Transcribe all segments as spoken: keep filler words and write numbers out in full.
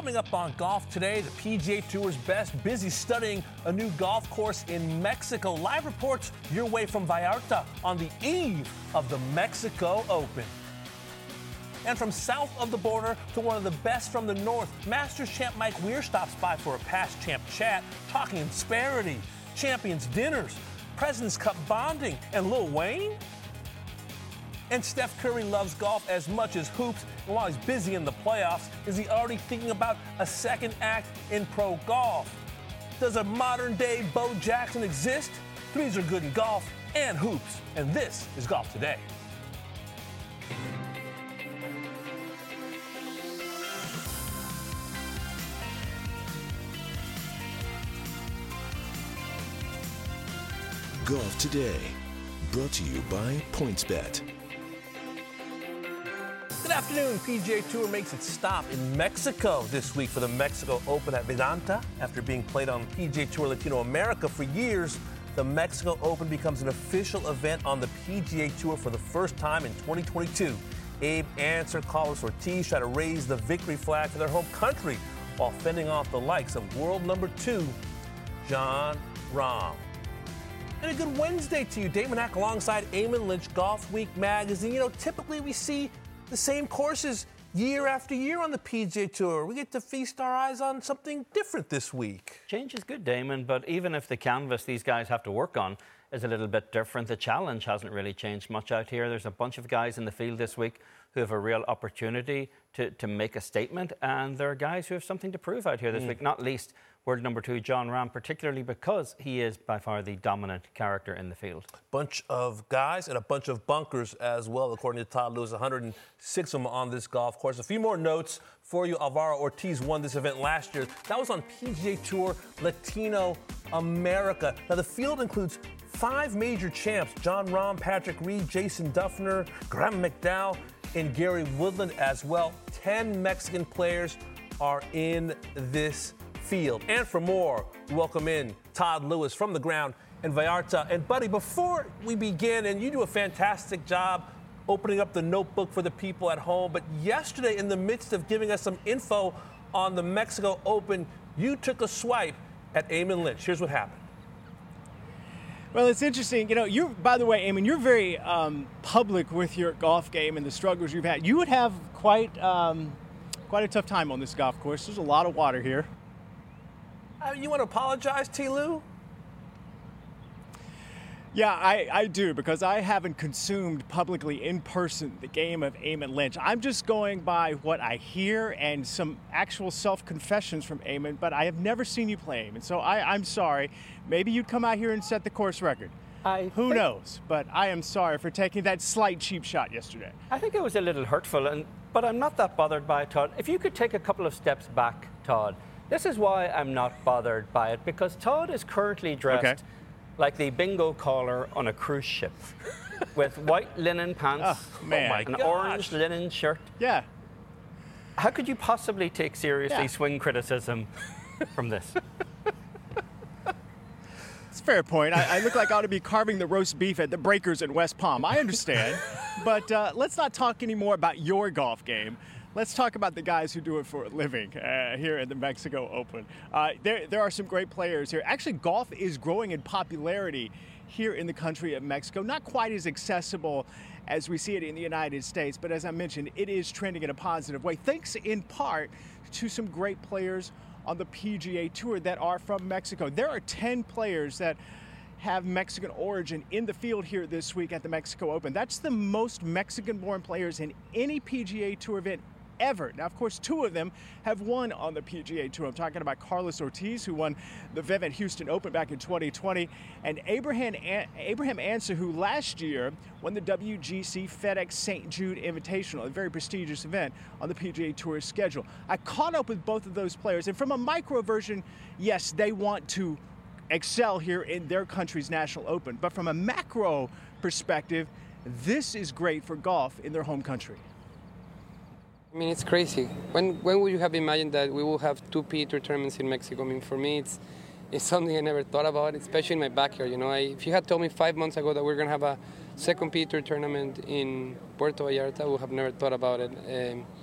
Coming up on Golf Today, the P G A Tour's best, busy studying a new golf course in Mexico. Live reports your way from Vallarta on the eve of the Mexico Open. And from south of the border to one of the best from the north, Masters champ Mike Weir stops by for a past champ chat, talking Insperity, Champions dinners, President's Cup bonding, and Lil Wayne? And Steph Curry loves golf as much as hoops, and while he's busy in the playoffs, is he already thinking about a second act in pro golf? Does a modern-day Bo Jackson exist? Threes are good in golf and hoops, and this is Golf Today. Golf Today, brought to you by PointsBet. Good afternoon. P G A Tour makes its stop in Mexico this week for the Mexico Open at Vallarta. After being played on P G A Tour Latino America for years, the Mexico Open becomes an official event on the P G A Tour for the first time in twenty twenty-two. Abe Ancer, Carlos Ortiz try to raise the victory flag for their home country while fending off the likes of world number two, Jon Rahm. And a good Wednesday to you. Damon Hack alongside Eamon Lynch, Golf Week magazine. You know, typically we see the same courses year after year on the P G A Tour. We get to feast our eyes on something different this week. Change is good, Damon, but even if the canvas these guys have to work on is a little bit different, the challenge hasn't really changed much out here. There's a bunch of guys in the field this week who have a real opportunity to, to make a statement, and there are guys who have something to prove out here this mm. week, not least world number two, Jon Rahm, particularly because he is by far the dominant character in the field. Bunch of guys and a bunch of bunkers as well, according to Todd Lewis, one hundred six of them on this golf course. A few more notes for you. Alvaro Ortiz won this event last year. That was on P G A Tour Latino America. Now, the field includes five major champs: Jon Rahm, Patrick Reed, Jason Dufner, Graham McDowell, and Gary Woodland as well. Ten Mexican players are in this field. And for more, welcome in Todd Lewis from the ground in Vallarta. And buddy, before we begin, and you do a fantastic job opening up the notebook for the people at home, but yesterday in the midst of giving us some info on the Mexico Open, you took a swipe at Eamon Lynch. Here's what happened. Well, it's interesting. You know, you by the way, Eamon, you're very um, public with your golf game and the struggles you've had. You would have quite, um, quite a tough time on this golf course. There's a lot of water here. Uh, you want to apologize, T. Lou? Yeah, I, I do, because I haven't consumed publicly in person the game of Eamon Lynch. I'm just going by what I hear and some actual self-confessions from Eamon, but I have never seen you play Eamon, so I, I'm sorry. Maybe you'd come out here and set the course record. I Who think, knows? But I am sorry for taking that slight cheap shot yesterday. I think it was a little hurtful, and but I'm not that bothered by it, Todd. If you could take a couple of steps back, Todd. This is why I'm not bothered by it, because Todd is currently dressed okay. like the bingo caller on a cruise ship with white linen pants, oh, man. Oh my an gosh. orange linen shirt. Yeah. How could you possibly take seriously yeah. swing criticism from this? It's a fair point. I, I look like I ought to be carving the roast beef at the Breakers in West Palm. I understand. But uh, let's not talk anymore about your golf game. Let's talk about the guys who do it for a living uh, here at the Mexico Open. Uh, there, there are some great players here. Actually, golf is growing in popularity here in the country of Mexico. Not quite as accessible as we see it in the United States, but as I mentioned, it is trending in a positive way, thanks in part to some great players on the P G A Tour that are from Mexico. There are ten players that have Mexican origin in the field here this week at the Mexico Open. That's the most Mexican-born players in any P G A Tour event ever. Now, of course, two of them have won on the P G A Tour. I'm talking about Carlos Ortiz, who won the Vivint Houston Open back in twenty twenty, and Abraham Abraham Ancer, who last year won the W G C FedEx Saint Jude Invitational, a very prestigious event on the P G A Tour schedule. I caught up with both of those players, and from a micro version, yes, they want to excel here in their country's National Open. But from a macro perspective, this is great for golf in their home country. I mean, it's crazy. When when would you have imagined that we will have two P Tour tournaments in Mexico? I mean, for me, it's it's something I never thought about, especially in my backyard. You know, I, if you had told me five months ago that we're going to have a second P Tour tournament in Puerto Vallarta, I would have never thought about it. Um,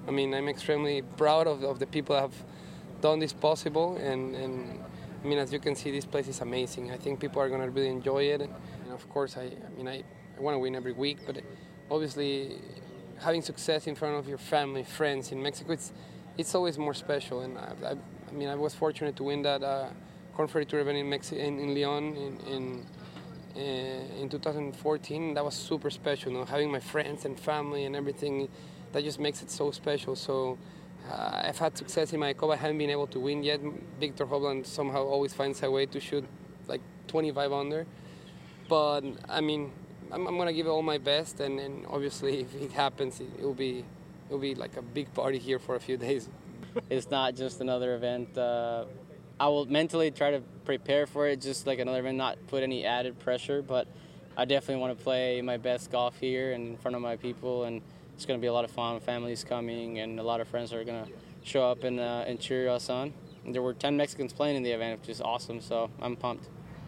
I mean, I'm extremely proud of, of the people that have done this possible, and, and I mean, as you can see, this place is amazing. I think people are going to really enjoy it. And of course, I, I mean, I, I want to win every week, but obviously having success in front of your family, friends in Mexico, it's it's always more special. And I, I, I mean, I was fortunate to win that uh, Corn Ferry Tour event in, Mexi- in, in Leon in, in in two thousand fourteen. That was super special, you know, having my friends and family and everything. That just makes it so special. So uh, I've had success in my Cup. I haven't been able to win yet. Victor Hovland somehow always finds a way to shoot like twenty-five under. But I mean, I'm, I'm gonna give it all my best, and, and obviously if it happens, it, it'll be it'll be like a big party here for a few days. It's not just another event. Uh, I will mentally try to prepare for it, just like another event, not put any added pressure. But I definitely want to play my best golf here and in front of my people, and it's going to be a lot of fun. Families coming, and a lot of friends are going to show up and, uh, and cheer us on. And there were ten Mexicans playing in the event, which is awesome, so I'm pumped.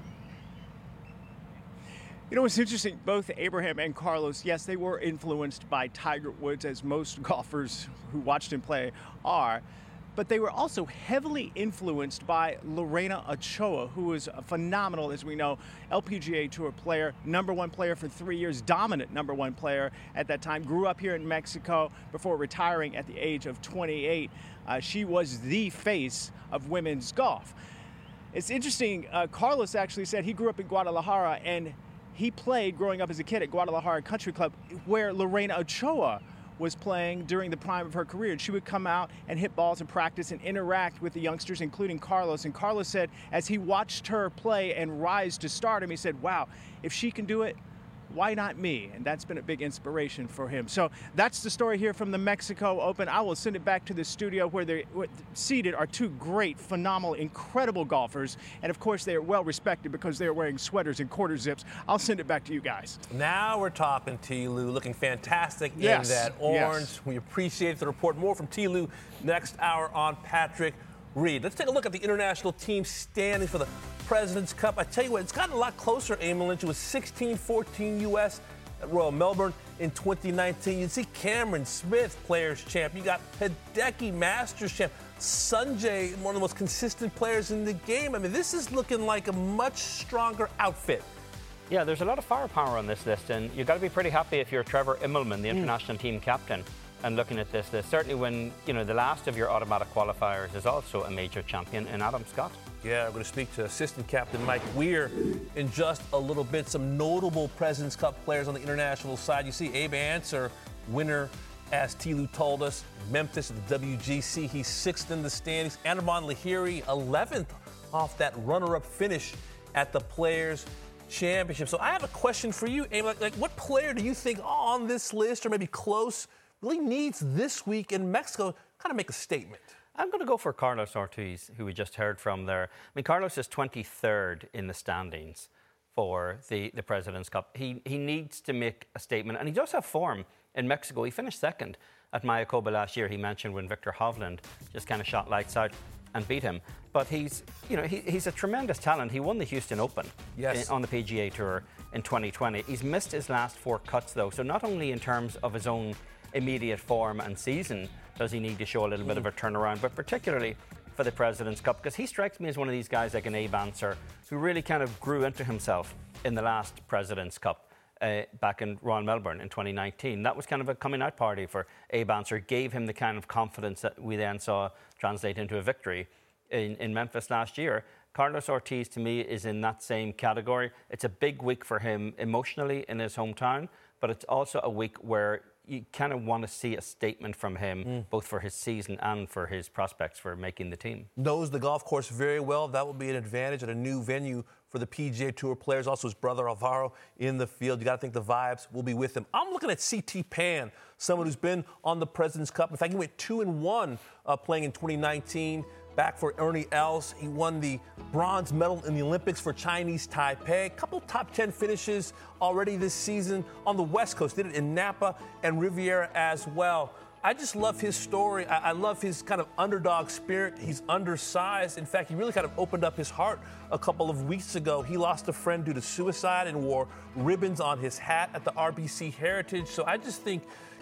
You know what's interesting? Both Abraham and Carlos, yes, they were influenced by Tiger Woods, as most golfers who watched him play are. But they were also heavily influenced by Lorena Ochoa, who is a phenomenal, as we know, L P G A Tour player, number one player for three years, dominant number one player at that time, grew up here in Mexico before retiring at the age of twenty-eight. Uh, she was the face of women's golf. It's interesting, uh, Carlos actually said he grew up in Guadalajara, and he played growing up as a kid at Guadalajara Country Club, where Lorena Ochoa was playing during the prime of her career. And she would come out and hit balls in practice and interact with the youngsters, including Carlos. And Carlos said, as he watched her play and rise to stardom, he said, wow, if she can do it, why not me? And that's been a big inspiration for him. So that's the story here from the Mexico Open. I will send it back to the studio where they're seated are two great, phenomenal, incredible golfers. And of course, they are well respected because they're wearing sweaters and quarter zips. I'll send it back to you guys. Now we're talking T. Lou, looking fantastic yes. in that orange. Yes. We appreciate the report. More from T. Lou next hour on Patrick Reed. Let's take a look at the international team standings for the President's Cup. I tell you what, it's gotten a lot closer, Eamon Lynch. It was sixteen fourteen U S at Royal Melbourne in twenty nineteen. You see Cameron Smith, Players Champ. You got Hideki, Masters Champ. Sanjay, one of the most consistent players in the game. I mean, this is looking like a much stronger outfit. Yeah, there's a lot of firepower on this list, and you've got to be pretty happy if you're Trevor Immelman, the international mm. team captain, and looking at this list. Certainly when, you know, the last of your automatic qualifiers is also a major champion in Adam Scott. Yeah, we're going to speak to assistant captain Mike Weir in just a little bit. Some notable President's Cup players on the international side. You see Abe Ancer, winner, as T. Lou told us, Memphis at the W G C. He's sixth in the standings. Anirban Lahiri, eleventh off that runner-up finish at the Players Championship. So I have a question for you, Abe. Like, like, what player do you think on this list, or maybe close, really needs this week in Mexico to kind of make a statement? I'm going to go for Carlos Ortiz, who we just heard from there. I mean, Carlos is twenty-third in the standings for the, the President's Cup. He he needs to make a statement, and he does have form in Mexico. He finished second at Mayakoba last year. He mentioned when Victor Hovland just kind of shot lights out and beat him. But he's, you know, he, he's a tremendous talent. He won the Houston Open yes. in, on the P G A Tour in twenty twenty. He's missed his last four cuts, though. So not only in terms of his own immediate form and season does he need to show a little mm. bit of a turnaround, but particularly for the President's Cup, because he strikes me as one of these guys like an Abe Ancer who really kind of grew into himself in the last President's Cup uh, back in Royal Melbourne in twenty nineteen. That was kind of a coming out party for Abe Ancer, gave him the kind of confidence that we then saw translate into a victory in, in Memphis last year. Carlos Ortiz, to me, is in that same category. It's a big week for him emotionally in his hometown, but it's also a week where you kind of want to see a statement from him, mm. both for his season and for his prospects for making the team. Knows the golf course very well. That will be an advantage at a new venue for the P G A Tour players. Also, his brother Alvaro in the field. You got to think the vibes will be with him. I'm looking at C T Pan, someone who's been on the President's Cup. In fact, he went two and one uh, playing in twenty nineteen. Back for Ernie Els. He won the bronze medal in the Olympics for Chinese Taipei. A couple top ten finishes already this season on the West Coast. Did it in Napa and Riviera as well. I just love his story. I, I love his kind of underdog spirit. He's undersized. In fact, he really kind of opened up his heart a couple of weeks ago. He lost a friend due to suicide and wore ribbons on his hat at the R B C Heritage. So I just think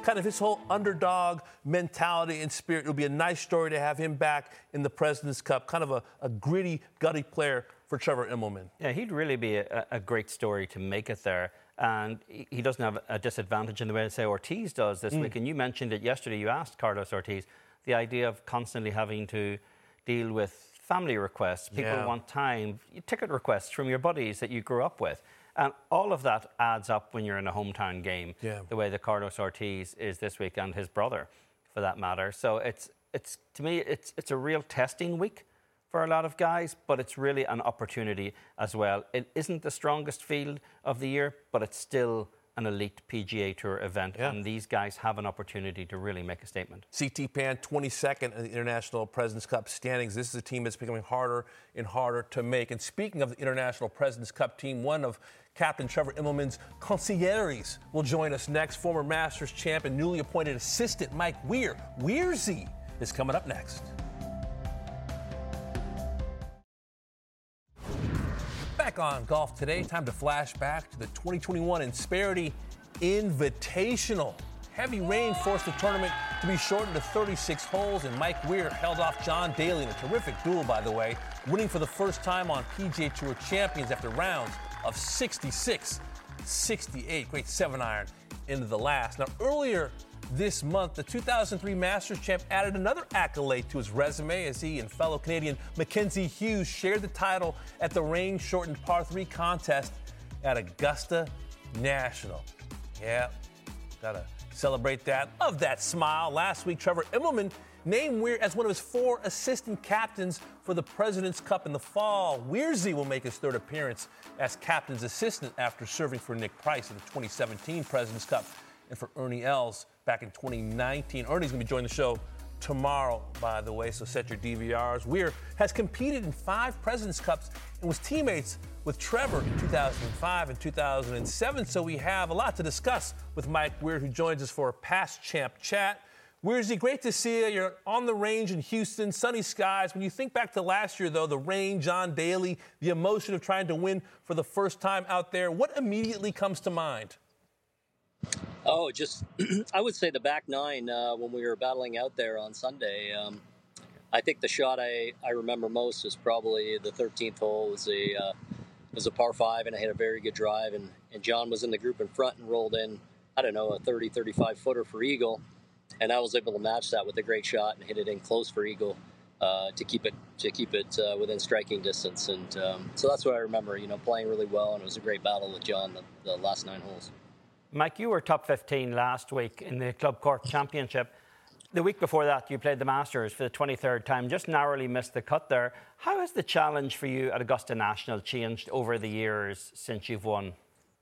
kind of his whole underdog mentality and spirit. It'll be a nice story to have him back in the President's Cup, kind of a, a gritty, gutty player for Trevor Immelman. Yeah, he'd really be a, a great story to make it there. And he doesn't have a disadvantage in the way, say, Ortiz does this mm. week. And you mentioned it yesterday. You asked Carlos Ortiz the idea of constantly having to deal with family requests. People yeah. want time, ticket requests from your buddies that you grew up with. And all of that adds up when you're in a hometown game, yeah. the way that Carlos Ortiz is this week, and his brother, for that matter. So it's, it's to me, it's, it's a real testing week for a lot of guys, but it's really an opportunity as well. It isn't the strongest field of the year, but it's still an elite P G A Tour event, yeah. and these guys have an opportunity to really make a statement. C T Pan, twenty-second in the International President's Cup standings. This is a team that's becoming harder and harder to make. And speaking of the International President's Cup team, one of Captain Trevor Immelman's consiglieres will join us next. Former Masters champ and newly appointed assistant Mike Weir. Weirzy is coming up next. Back on Golf Today, time to flash back to the twenty twenty-one Insperity Invitational. Heavy rain forced the tournament to be shortened to thirty-six holes, and Mike Weir held off John Daly in a terrific duel, by the way, winning for the first time on P G A Tour Champions after rounds of sixty-six sixty-eight. Great seven iron into the last. Now, earlier this month, the two thousand three Masters champ added another accolade to his resume as he and fellow Canadian Mackenzie Hughes shared the title at the rain-shortened par three contest at Augusta National. Yeah, gotta celebrate that. Love that smile. Last week, Trevor Immelman named Weir as one of his four assistant captains for the President's Cup in the fall. Weirzy will make his third appearance as captain's assistant after serving for Nick Price in the twenty seventeen President's Cup and for Ernie Els back in twenty nineteen. Ernie's going to be joining the show tomorrow, by the way, so set your D V Rs. Weir has competed in five President's Cups and was teammates with Trevor in two thousand five and two thousand seven, so we have a lot to discuss with Mike Weir, who joins us for a past champ chat. Weirzy, great to see you. You're on the range in Houston, sunny skies. When you think back to last year, though, the rain, John Daly, the emotion of trying to win for the first time out there, what immediately comes to mind? Oh, just, I would say the back nine uh, when we were battling out there on Sunday. Um, I think the shot I, I remember most is probably the thirteenth hole. It was a, uh, it was a par five, and I hit a very good drive. And, and John was in the group in front and rolled in, I don't know, a thirty, thirty-five footer for eagle. And I was able to match that with a great shot and hit it in close for eagle uh, to keep it to keep it uh, within striking distance. And um, so that's what I remember, you know, playing really well. And it was a great battle with John the, the last nine holes. Mike, you were top fifteen last week in the Club Cork Championship. The week before that, you played the Masters for the twenty-third time, just narrowly missed the cut there. How has the challenge for you at Augusta National changed over the years since you've won?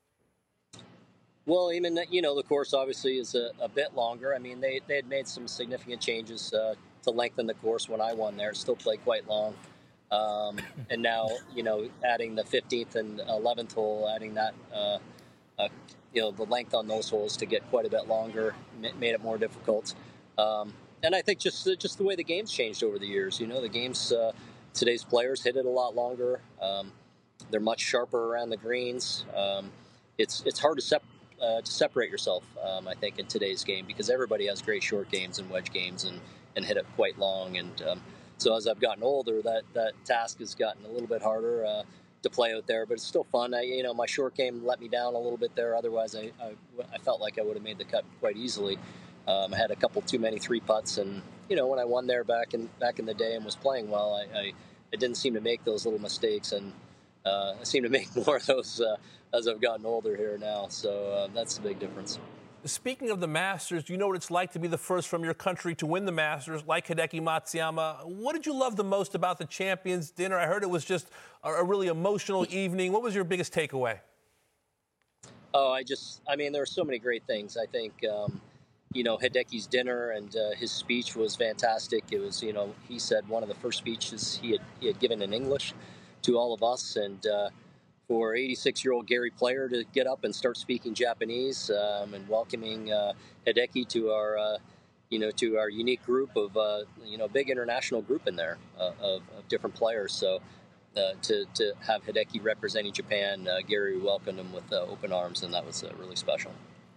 Well, even, you know, the course obviously is a, a bit longer. I mean, they, they had made some significant changes uh, to lengthen the course when I won there. It still played quite long. Um, and now, you know, adding the fifteenth and eleventh hole, adding that, uh, uh, you know, the length on those holes to get quite a bit longer made it more difficult. Um, and I think just just the way the game's changed over the years. You know, the game's, uh, today's players hit it a lot longer. Um, they're much sharper around the greens. Um, it's it's hard to separate. Uh, to separate yourself, um, I think, in today's game, because everybody has great short games and wedge games and, and hit it quite long. And um, so as I've gotten older, that, that task has gotten a little bit harder uh, to play out there, but it's still fun. I, you know, my short game let me down a little bit there. Otherwise, I, I, I felt like I would have made the cut quite easily. Um, I had a couple too many three putts, and, you know, when I won there back in back in the day and was playing well, I, I, I didn't seem to make those little mistakes, and uh, I seem to make more of those uh, as I've gotten older here now. So uh, that's the big difference. Speaking of the Masters, do you know what it's like to be the first from your country to win the Masters, like Hideki Matsuyama? What did you love the most about the Champions Dinner? I heard it was just a, a really emotional evening. What was your biggest takeaway? Oh, I just, I mean, there were so many great things. I think, um, you know, Hideki's dinner and uh, his speech was fantastic. It was, you know, he said one of the first speeches he had, he had given in English to all of us. And, uh, for eighty-six-year-old Gary Player to get up and start speaking Japanese um, and welcoming uh, Hideki to our, uh, you know, to our unique group of, uh, you know, big international group in there uh, of, of different players. So uh, to to have Hideki representing Japan, uh, Gary welcomed him with uh, open arms, and that was uh, really special.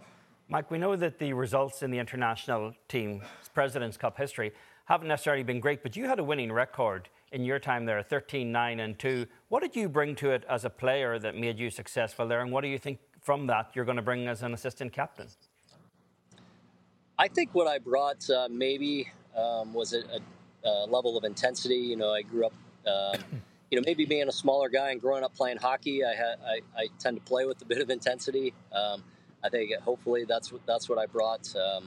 Mike, we know that the results in the international team's President's Cup history haven't necessarily been great, but you had a winning record in your time there, thirteen nine and two. What did you bring to it as a player that made you successful there, and what do you think from that you're going to bring as an assistant captain? I think what I brought uh, maybe um, was a, a, a level of intensity. You know, I grew up, uh, you know, maybe being a smaller guy and growing up playing hockey, I, had, I, I tend to play with a bit of intensity. Um, I think hopefully that's what that's what I brought, um,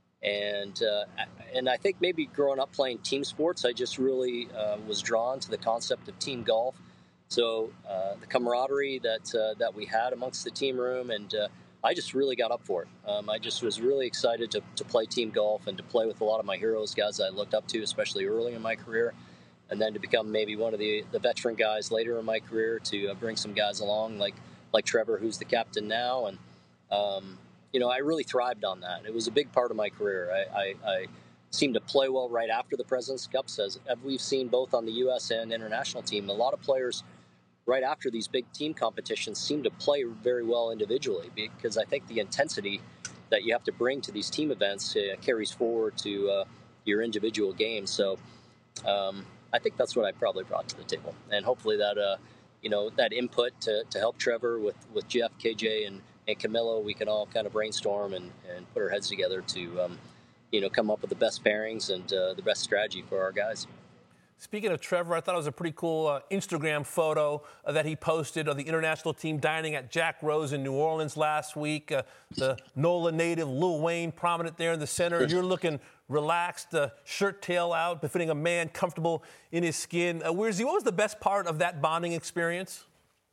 and uh, and I think maybe growing up playing team sports, I just really uh, was drawn to the concept of team golf. So uh, the camaraderie that uh, that we had amongst the team room, and uh, I just really got up for it. Um, I just was really excited to to play team golf and to play with a lot of my heroes, guys I looked up to, especially early in my career, and then to become maybe one of the, the veteran guys later in my career to uh, bring some guys along like like Trevor, who's the captain now, and. Um, you know, I really thrived on that. It was a big part of my career. I, I, I seemed to play well right after the President's Cup, as we've seen both on the U S and international team. A lot of players right after these big team competitions seem to play very well individually, because I think the intensity that you have to bring to these team events uh, carries forward to uh, your individual game. So um, I think that's what I probably brought to the table. And hopefully that, uh, you know, that input to, to help Trevor with, with Jeff, K J, and and Camilo, we can all kind of brainstorm and, and put our heads together to, um, you know, come up with the best pairings and uh, the best strategy for our guys. Speaking of Trevor, I thought it was a pretty cool uh, Instagram photo uh, that he posted of the international team dining at Jack Rose in New Orleans last week. Uh, the NOLA native Lil Wayne prominent there in the center. You're looking relaxed, uh, shirt tail out, befitting a man comfortable in his skin. Uh, Weirzy, what was the best part of that bonding experience?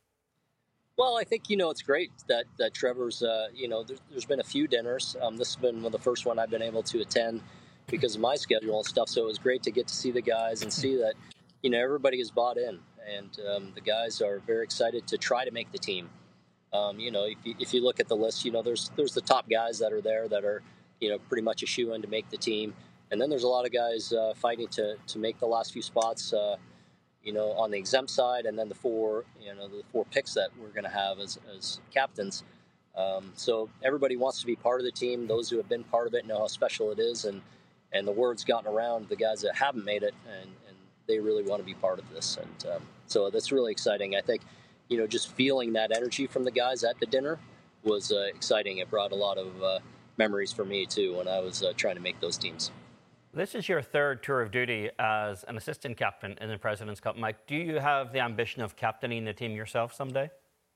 Well, I think, you know, it's great that, that Trevor's, uh, you know, there's, there's been a few dinners. Um, this has been the first one I've been able to attend because of my schedule and stuff. So it was great to get to see the guys and see that, you know, everybody is bought in. And um, the guys are very excited to try to make the team. Um, you know, if you, if you look at the list, you know, there's there's the top guys that are there that are, you know, pretty much a shoe-in to make the team. And then there's a lot of guys uh, fighting to, to make the last few spots, uh, you know, on the exempt side, and then the four, you know, the four picks that we're going to have as, as captains. Um, so everybody wants to be part of the team. Those who have been part of it know how special it is, and, and the word's gotten around the guys that haven't made it, and, and they really want to be part of this. And um, so that's really exciting. I think, you know, just feeling that energy from the guys at the dinner was uh, exciting. It brought a lot of uh, memories for me, too, when I was uh, trying to make those teams. This is your third tour of duty as an assistant captain in the President's Cup. Mike, do you have the ambition of captaining the team yourself someday?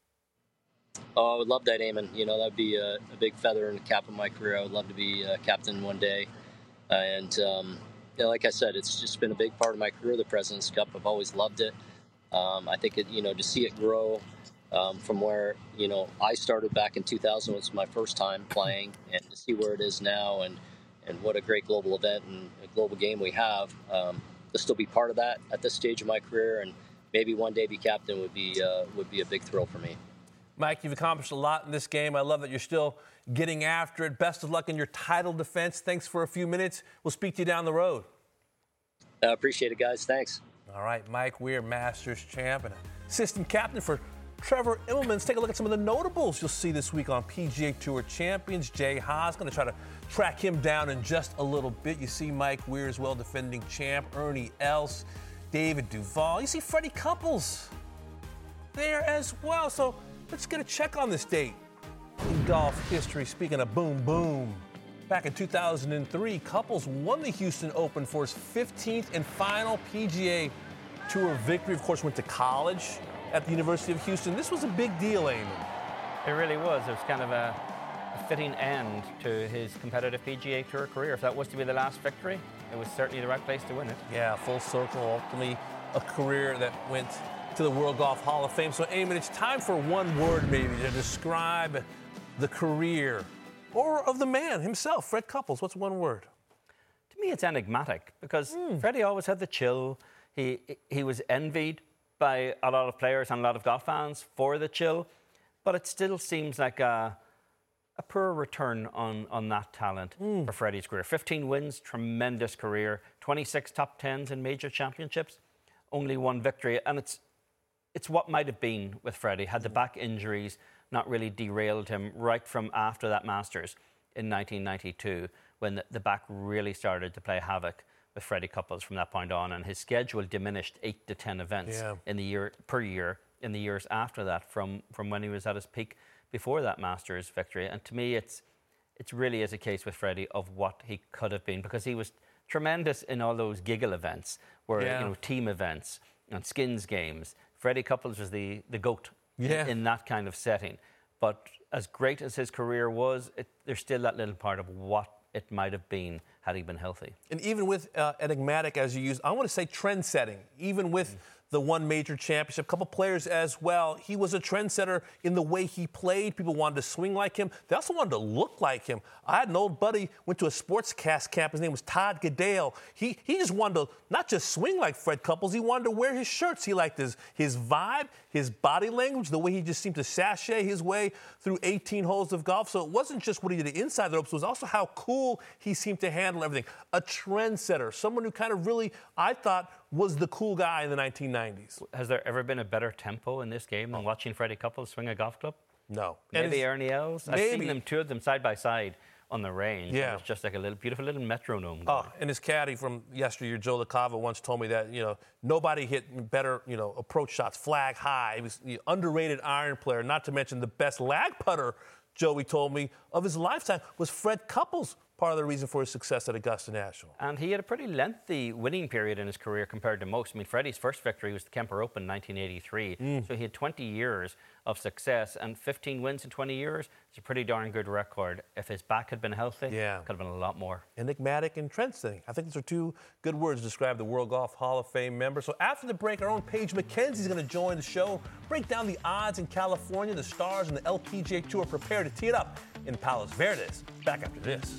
Oh, I would love that, Eamon. You know, that would be a, a big feather in the cap of my career. I would love to be a captain one day. Uh, and, um, you know, like I said, it's just been a big part of my career, the President's Cup. I've always loved it. Um, I think, it, you know, to see it grow um, from where, you know, I started back in two thousand was my first time playing, and to see where it is now, and and what a great global event and a global game we have. Um, to still be part of that at this stage of my career, and maybe one day be captain would be uh, would be a big thrill for me. Mike, you've accomplished a lot in this game. I love that you're still getting after it. Best of luck in your title defense. Thanks for a few minutes. We'll speak to you down the road. I uh, appreciate it, guys. Thanks. All right, Mike Weir, Masters champ and assistant captain for Trevor Immelman. Let's take a look at some of the notables you'll see this week on P G A Tour champions. Jay Haas, going to try to track him down in just a little bit. You see Mike Weir as well, defending champ. Ernie Els, David Duval. You see Freddie Couples there as well. So let's get a check on this date in golf history. Speaking of boom, boom. Back in two thousand three, Couples won the Houston Open for his fifteenth and final P G A Tour victory. Of course, went to college at the University of Houston. This was a big deal, Eamon. It really was. It was kind of a, a fitting end to his competitive P G A Tour career. If that was to be the last victory, it was certainly the right place to win it. Yeah, full circle, ultimately a career that went to the World Golf Hall of Fame. So, Eamon, it's time for one word maybe to describe the career or of the man himself, Fred Couples. What's one word? To me, it's enigmatic, because mm. Freddie always had the chill. He he was envied by a lot of players and a lot of golf fans for the chill, but it still seems like a, a poor return on, on that talent mm. for Freddie's career. fifteen wins, tremendous career, twenty-six top tens in major championships, only one victory, and it's it's what might have been with Freddie had the back injuries not really derailed him right from after that Masters. in nineteen ninety-two when the, the back really started to play havoc with Freddie Couples from that point on, and his schedule diminished eight to ten events yeah. in the year per year in the years after that from, from when he was at his peak before that Masters victory. And to me, it's it's really is a case with Freddie of what he could have been, because he was tremendous in all those giggle events, where yeah. you know team events and skins games. Freddie Couples was the the GOAT yeah. in, in that kind of setting. But as great as his career was, it, there's still that little part of what it might have been had he been healthy. And even with uh, enigmatic, as you use, I want to say trend-setting, even with mm. the one major championship, a couple players as well, he was a trendsetter in the way he played. People wanted to swing like him. They also wanted to look like him. I had an old buddy, went to a sportscast camp. His name was Todd Goodale. He he just wanted to not just swing like Fred Couples, he wanted to wear his shirts. He liked his, his vibe, his body language, the way he just seemed to sashay his way through eighteen holes of golf. So it wasn't just what he did inside the ropes, it was also how cool he seemed to handle everything. A trendsetter, someone who kind of really, I thought, was the cool guy in the nineteen nineties. Has there ever been a better tempo in this game than watching Freddie Couples swing a golf club? No. Maybe Ernie Els? I've maybe. seen them, two of them side by side on the range. Yeah. It's just like a little beautiful little metronome. Oh, and his caddy from yesteryear, Joe LaCava, once told me that, you know, nobody hit better, you know, approach shots flag high. He was the underrated iron player, not to mention the best lag putter, Joey told me, of his lifetime was Fred Couples. Part of the reason for his success at Augusta National. And he had a pretty lengthy winning period in his career compared to most. I mean, Freddie's first victory was the Kemper Open in nineteen eighty-three. Mm. So he had twenty years of success, and fifteen wins in twenty years is a pretty darn good record. If his back had been healthy, yeah. could have been a lot more. Enigmatic and trend-setting. I think those are two good words to describe the World Golf Hall of Fame member. So after the break, our own Paige McKenzie is going to join the show, break down the odds in California, the stars and the L P G A Tour prepare to tee it up in Palos Verdes. Back after this.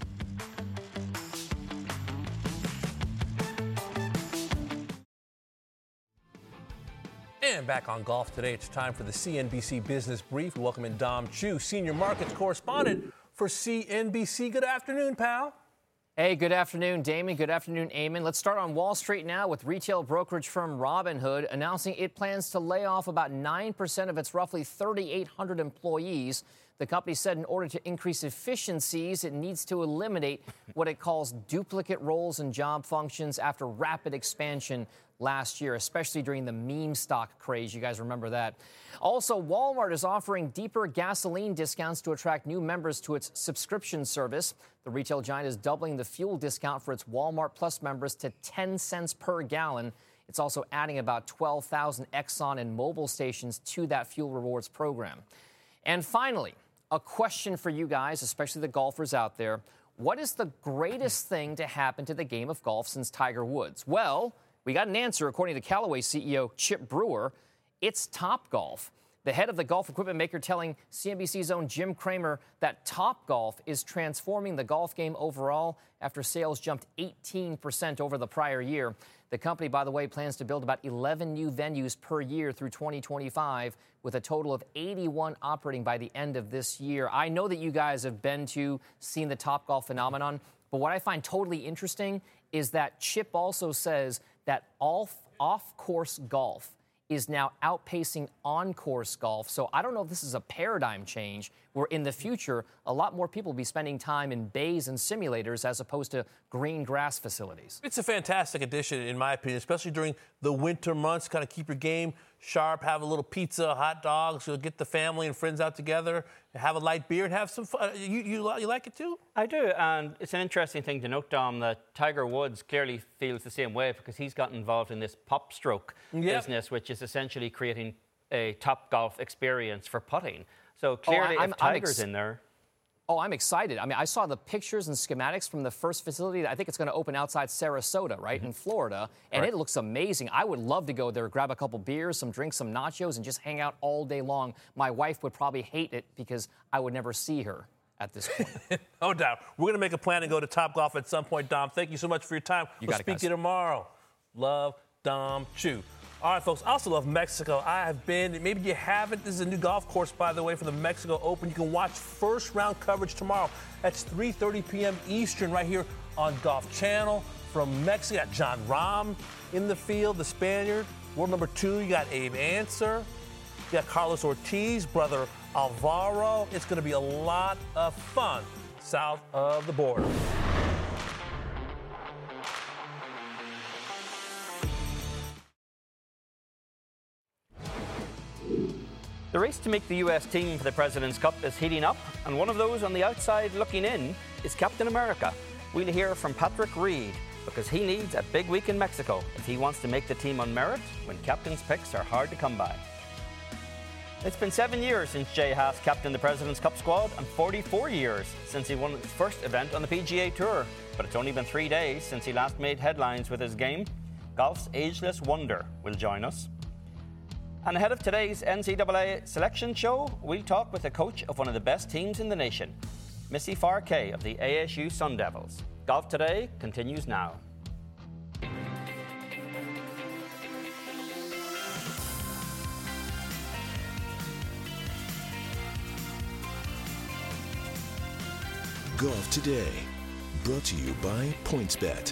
And back on Golf Today, it's time for the C N B C Business Brief. We welcome in Dom Chu, Senior Markets Correspondent for C N B C. Good afternoon, pal. Hey, good afternoon, Damon. Good afternoon, Eamon. Let's start on Wall Street now with retail brokerage firm Robinhood announcing it plans to lay off about nine percent of its roughly thirty-eight hundred employees. The company said in order to increase efficiencies, it needs to eliminate what it calls duplicate roles and job functions after rapid expansion last year, especially during the meme stock craze. You guys remember that. Also, Walmart is offering deeper gasoline discounts to attract new members to its subscription service. The retail giant is doubling the fuel discount for its Walmart Plus members to ten cents per gallon. It's also adding about twelve thousand Exxon and Mobil stations to that fuel rewards program. And finally, a question for you guys, especially the golfers out there. What is the greatest thing to happen to the game of golf since Tiger Woods? Well, we got an answer according to Callaway C E O Chip Brewer. It's Topgolf. The head of the golf equipment maker telling C N B C's own Jim Cramer that Topgolf is transforming the golf game overall after sales jumped eighteen percent over the prior year. The company, by the way, plans to build about eleven new venues per year through twenty twenty-five, with a total of eighty-one operating by the end of this year. I know that you guys have been to, seen the Topgolf phenomenon, but what I find totally interesting is that Chip also says that all off-course golf is now outpacing on-course golf. So I don't know if this is a paradigm change where in the future, a lot more people will be spending time in bays and simulators as opposed to green grass facilities. It's a fantastic addition, in my opinion, especially during the winter months. Kind of keep your game sharp, have a little pizza, hot dogs, you'll get the family and friends out together, have a light beer, and have some fun. You, you, you like it too? I do, and it's an interesting thing to note, Dom, that Tiger Woods clearly feels the same way because he's gotten involved in this pop stroke yep. business, which is essentially creating a top golf experience for putting. So clearly, oh, I, if Tiger's ex- in there... Oh, I'm excited. I mean, I saw the pictures and schematics from the first facility. I think it's going to open outside Sarasota, right, mm-hmm. in Florida, and right. it looks amazing. I would love to go there, grab a couple beers, some drinks, some nachos, and just hang out all day long. My wife would probably hate it because I would never see her at this point. No doubt. We're going to make a plan and go to Topgolf at some point, Dom. Thank you so much for your time. You we'll got it, speak guys. to you tomorrow. Love, Dom Chu. All right, folks, I also love Mexico. I have been, maybe you haven't. This is a new golf course, by the way, for the Mexico Open. You can watch first round coverage tomorrow. That's three thirty p.m. Eastern right here on Golf Channel. From Mexico, you got John Rahm in the field, the Spaniard. World number two, you got Abe Answer. You got Carlos Ortiz, brother Alvaro. It's going to be a lot of fun. south of the border. The race to make the U S team for the President's Cup is heating up, and one of those on the outside looking in is Captain America. We'll hear from Patrick Reed, because he needs a big week in Mexico if he wants to make the team on merit when captain's picks are hard to come by. It's been seven years since Jay Haas captained the President's Cup squad and forty-four years since he won his first event on the P G A Tour. But it's only been three days since he last made headlines with his game. Golf's ageless wonder will join us. And ahead of today's N C double A selection show, we'll talk with the coach of one of the best teams in the nation, Missy Farkay of the A S U Sun Devils. Golf Today continues now. Golf Today, brought to you by PointsBet.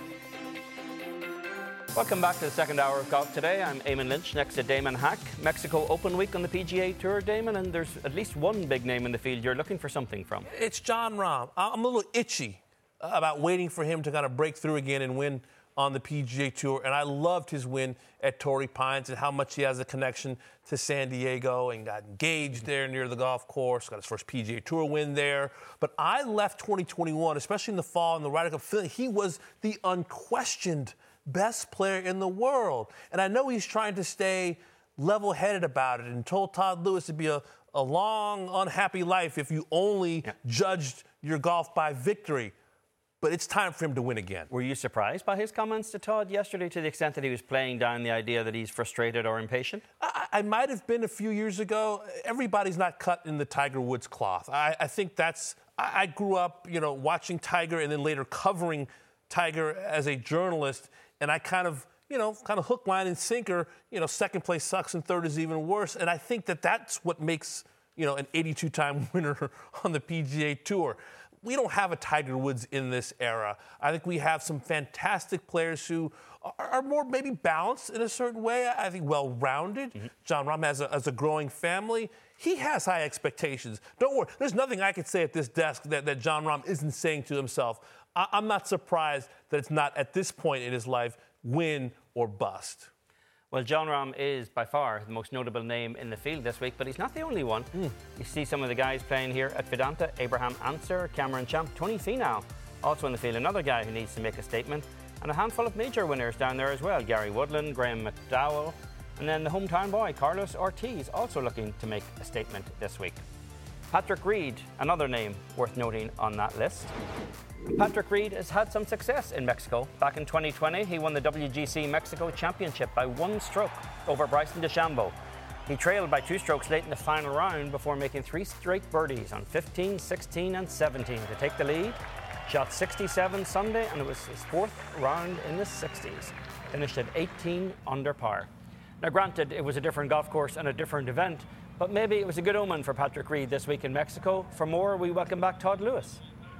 Welcome back to the second hour of Golf Today. I'm Eamon Lynch next to Damon Hack. Mexico Open Week on the P G A Tour, Damon, and there's at least one big name in the field you're looking for something from. It's Jon Rahm. I'm a little itchy about waiting for him to kind of break through again and win on the P G A Tour. And I loved his win at Torrey Pines and how much he has a connection to San Diego and got engaged there near the golf course, got his first P G A Tour win there. But I left twenty twenty-one, especially in the fall in the Ryder Cup, feeling he was the unquestioned best player in the world. And I know he's trying to stay level-headed about it and told Todd Lewis it'd be a, a long, unhappy life if you only yeah. judged your golf by victory. But it's time for him to win again. Were you surprised by his comments to Todd yesterday to the extent that he was playing down the idea that he's frustrated or impatient? I, I might have been a few years ago. Everybody's not cut in the Tiger Woods cloth. I, I think that's... I, I grew up, you know, watching Tiger and then later covering Tiger as a journalist, and I kind of, you know, kind of hook, line, and sinker, you know, second place sucks and third is even worse. And I think that that's what makes, you know, an eighty-two-time winner on the P G A Tour. We don't have a Tiger Woods in this era. I think we have some fantastic players who are, are more maybe balanced in a certain way. I think well-rounded. Mm-hmm. Jon Rahm has a, has a growing family. He has high expectations. Don't worry. There's nothing I could say at this desk that, that Jon Rahm isn't saying to himself. I, I'm not surprised that it's not, at this point in his life, win or bust. Well, Jon Rahm is by far the most notable name in the field this week, but he's not the only one. Mm. You see some of the guys playing here at Vedanta: Abraham Ancer, Cameron Champ, Tony Finau. Also in the field, another guy who needs to make a statement, and a handful of major winners down there as well. Gary Woodland, Graham McDowell, and then the hometown boy, Carlos Ortiz, also looking to make a statement this week. Patrick Reed, another name worth noting on that list. Patrick Reed has had some success in Mexico. Back in twenty twenty, he won the W G C Mexico Championship by one stroke over Bryson DeChambeau. He trailed by two strokes late in the final round before making three straight birdies on fifteen, sixteen, and seventeen to take the lead. Shot sixty-seven Sunday, and it was his fourth round in the sixties. Finished at eighteen under par. Now, granted, it was a different golf course and a different event, but maybe it was a good omen for Patrick Reed this week in Mexico. For more, we welcome back Todd Lewis.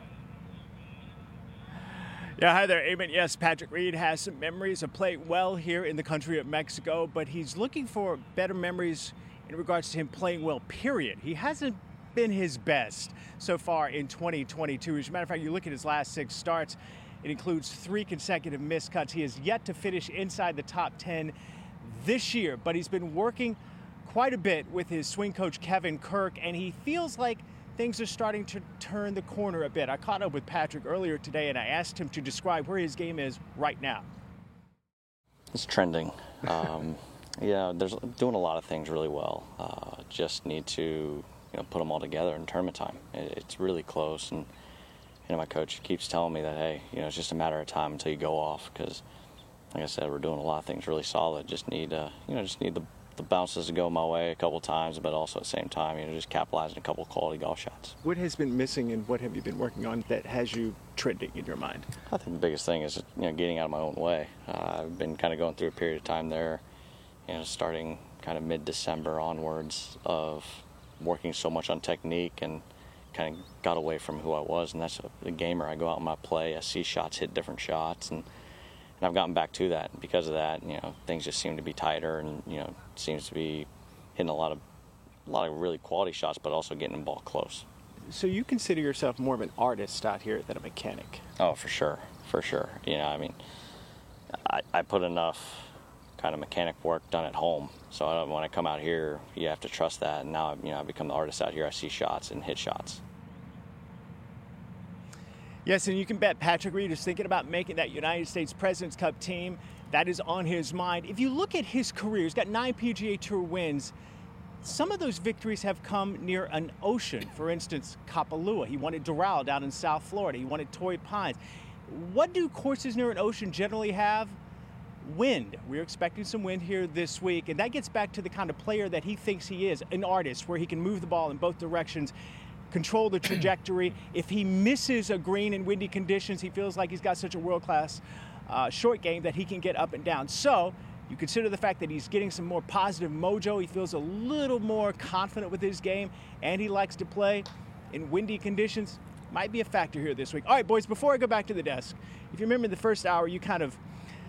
Yeah, hi there, Eamon. Yes, Patrick Reed has some memories of playing well here in the country of Mexico, but he's looking for better memories in regards to him playing well, period. He hasn't been his best so far in twenty twenty-two. As a matter of fact, you look at his last six starts, it includes three consecutive missed cuts. He has yet to finish inside the top ten this year, but he's been working quite a bit with his swing coach, Kevin Kirk, and he feels like things are starting to turn the corner a bit. I caught up with Patrick earlier today, and I asked him to describe where his game is right now. It's trending. Um, yeah, there's doing a lot of things really well. Uh, just need to, you know, put them all together in tournament time. It, it's really close, and you know, my coach keeps telling me that, hey, you know, it's just a matter of time until you go off, because, like I said, we're doing a lot of things really solid. Just need, uh, you know, just need the the bounces to go my way a couple times, but also at the same time, you know, just capitalizing a couple quality golf shots. What has been missing, and what have you been working on that has you trending in your mind? I think the biggest thing is, you know, getting out of my own way. Uh, I've been kind of going through a period of time there, you know, starting kind of mid-December onwards, of working so much on technique and kind of got away from who I was, and that's a, the gamer. I go out in my play, I see shots, hit different shots, and And I've gotten back to that. And because of that, you know, things just seem to be tighter, and, you know, seems to be hitting a lot of a lot of really quality shots, but also getting the ball close. So you consider yourself more of an artist out here than a mechanic? Oh, for sure, for sure. You know, I mean, I, I put enough kind of mechanic work done at home, so I don't, when I come out here, you have to trust that. And now, you know, I become the artist out here. I see shots and hit shots. Yes, and you can bet Patrick Reed is thinking about making that United States President's Cup team. That is on his mind. If you look at his career, he's got nine P G A Tour wins. Some of those victories have come near an ocean. For instance, Kapalua. He won at Doral down in South Florida. He won at Torrey Pines. What do courses near an ocean generally have? Wind. We're expecting some wind here this week, and that gets back to the kind of player that he thinks he is, an artist, where he can move the ball in both directions, control the trajectory. If he misses a green in windy conditions, he feels like he's got such a world-class uh, short game that he can get up and down. So you consider the fact that he's getting some more positive mojo. He feels a little more confident with his game, and he likes to play in windy conditions. Might be a factor here this week. All right, boys, before I go back to the desk, if you remember the first hour, you kind of,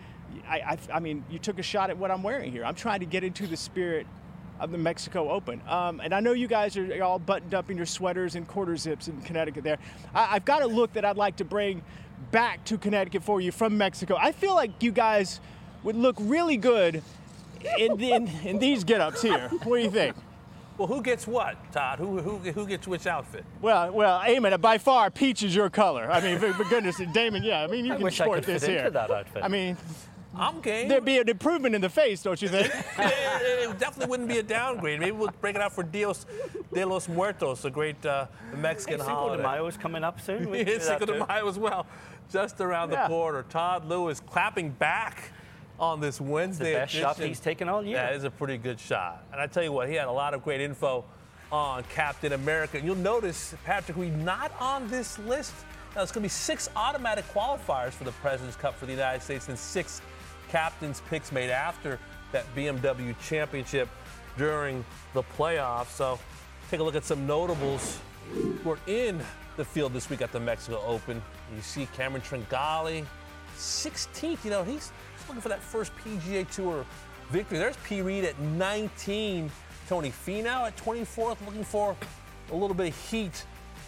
I, I, I mean, you took a shot at what I'm wearing here. I'm trying to get into the spirit of the Mexico Open. Um, and I know you guys are all buttoned up in your sweaters and quarter zips in Connecticut there. I, I've got a look that I'd like to bring back to Connecticut for you from Mexico. I feel like you guys would look really good in, in, in these get-ups here. What do you think? Well, who gets what, Todd? Who who who gets which outfit? Well, well, Eamon, by far, peach is your color. I mean, for, for goodness, Damon, yeah. I mean, you I can wish sport I could this fit here. into that outfit. I mean, I'm game. there'd be an improvement in the face, don't you think? it, it definitely wouldn't be a downgrade. Maybe we'll break it out for Dios de los Muertos, a great uh, Mexican hey, holiday. Cinco de Mayo is coming up soon. We can do It's that Cinco de too. Mayo as well, just around Yeah. the corner. Todd Lewis clapping back on this Wednesday The best shot edition. he's taken all year. That is a pretty good shot. And I tell you what, he had a lot of great info on Captain America. And you'll notice, Patrick, we're not on this list. Now, it's going to be six automatic qualifiers for the President's Cup for the United States and six captain's picks made after that B M W championship during the playoffs. So take a look at some notables who are in the field this week at the Mexico Open. You see Cameron Tringali, sixteenth. You know, he's, he's looking for that first P G A Tour victory. There's P. Reed at nineteen. Tony Finau at twenty-fourth, looking for a little bit of heat,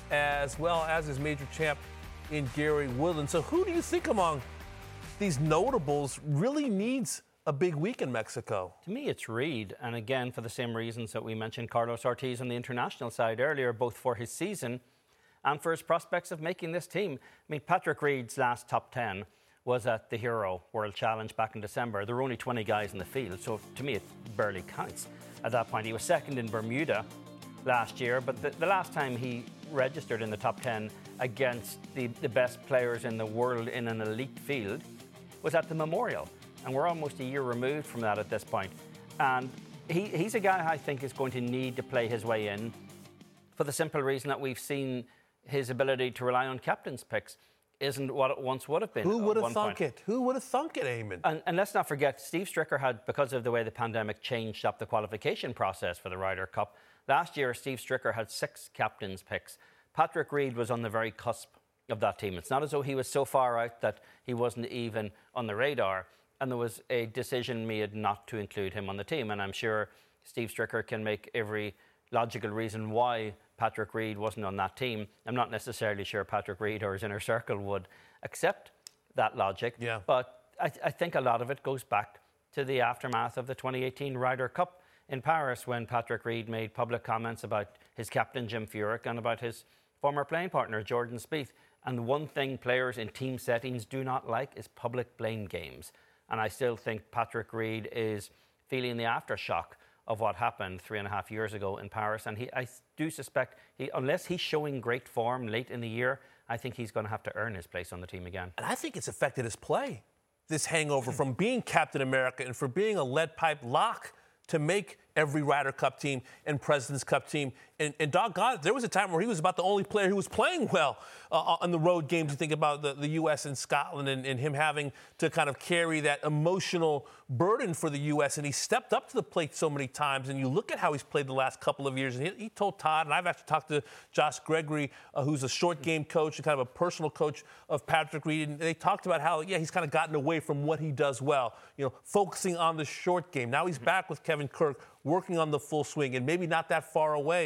as well as his major champ in Gary Woodland. So who do you think among these notables really needs a big week in Mexico? To me, it's Reed, and again, for the same reasons that we mentioned Carlos Ortiz on the international side earlier, both for his season and for his prospects of making this team. I mean, Patrick Reed's last top ten was at the Hero World Challenge back in December. There were only twenty guys in the field, so to me, it barely counts. At that point, he was second in Bermuda last year, but the, the last time he registered in the top ten against the, the best players in the world in an elite field was at the Memorial. And we're almost a year removed from that at this point. And he, he's a guy I think is going to need to play his way in for the simple reason that we've seen his ability to rely on captain's picks isn't what it once would have been. Who would at have one thunk point. it? Who would have thunk it, Eamon? And, and let's not forget, Steve Stricker had, because of the way the pandemic changed up the qualification process for the Ryder Cup, last year Steve Stricker had six captain's picks. Patrick Reed was on the very cusp of that team. It's not as though he was so far out that he wasn't even on the radar, and there was a decision made not to include him on the team. And I'm sure Steve Stricker can make every logical reason why Patrick Reed wasn't on that team. I'm not necessarily sure Patrick Reed or his inner circle would accept that logic. Yeah. But I, I think a lot of it goes back to the aftermath of the twenty eighteen Ryder Cup in Paris, when Patrick Reed made public comments about his captain, Jim Furyk, and about his former playing partner, Jordan Spieth. And the one thing players in team settings do not like is public blame games. And I still think Patrick Reed is feeling the aftershock of what happened three and a half years ago in Paris. And he, I do suspect, he, unless he's showing great form late in the year, I think he's going to have to earn his place on the team again. And I think it's affected his play, this hangover from being Captain America and for being a lead pipe lock to make every Ryder Cup team and President's Cup team. And, and doggone it, there was a time where he was about the only player who was playing well uh, on the road games. You think about the, the U S and Scotland and, and him having to kind of carry that emotional burden for the U S. And he stepped up to the plate so many times. And you look at how he's played the last couple of years. And he, he told Todd, and I've actually talked to Josh Gregory, uh, who's a short game coach and kind of a personal coach of Patrick Reed. And they talked about how, yeah, he's kind of gotten away from what he does well, you know, focusing on the short game. Now he's back with Kevin Kirk, working on the full swing, and maybe not that far away.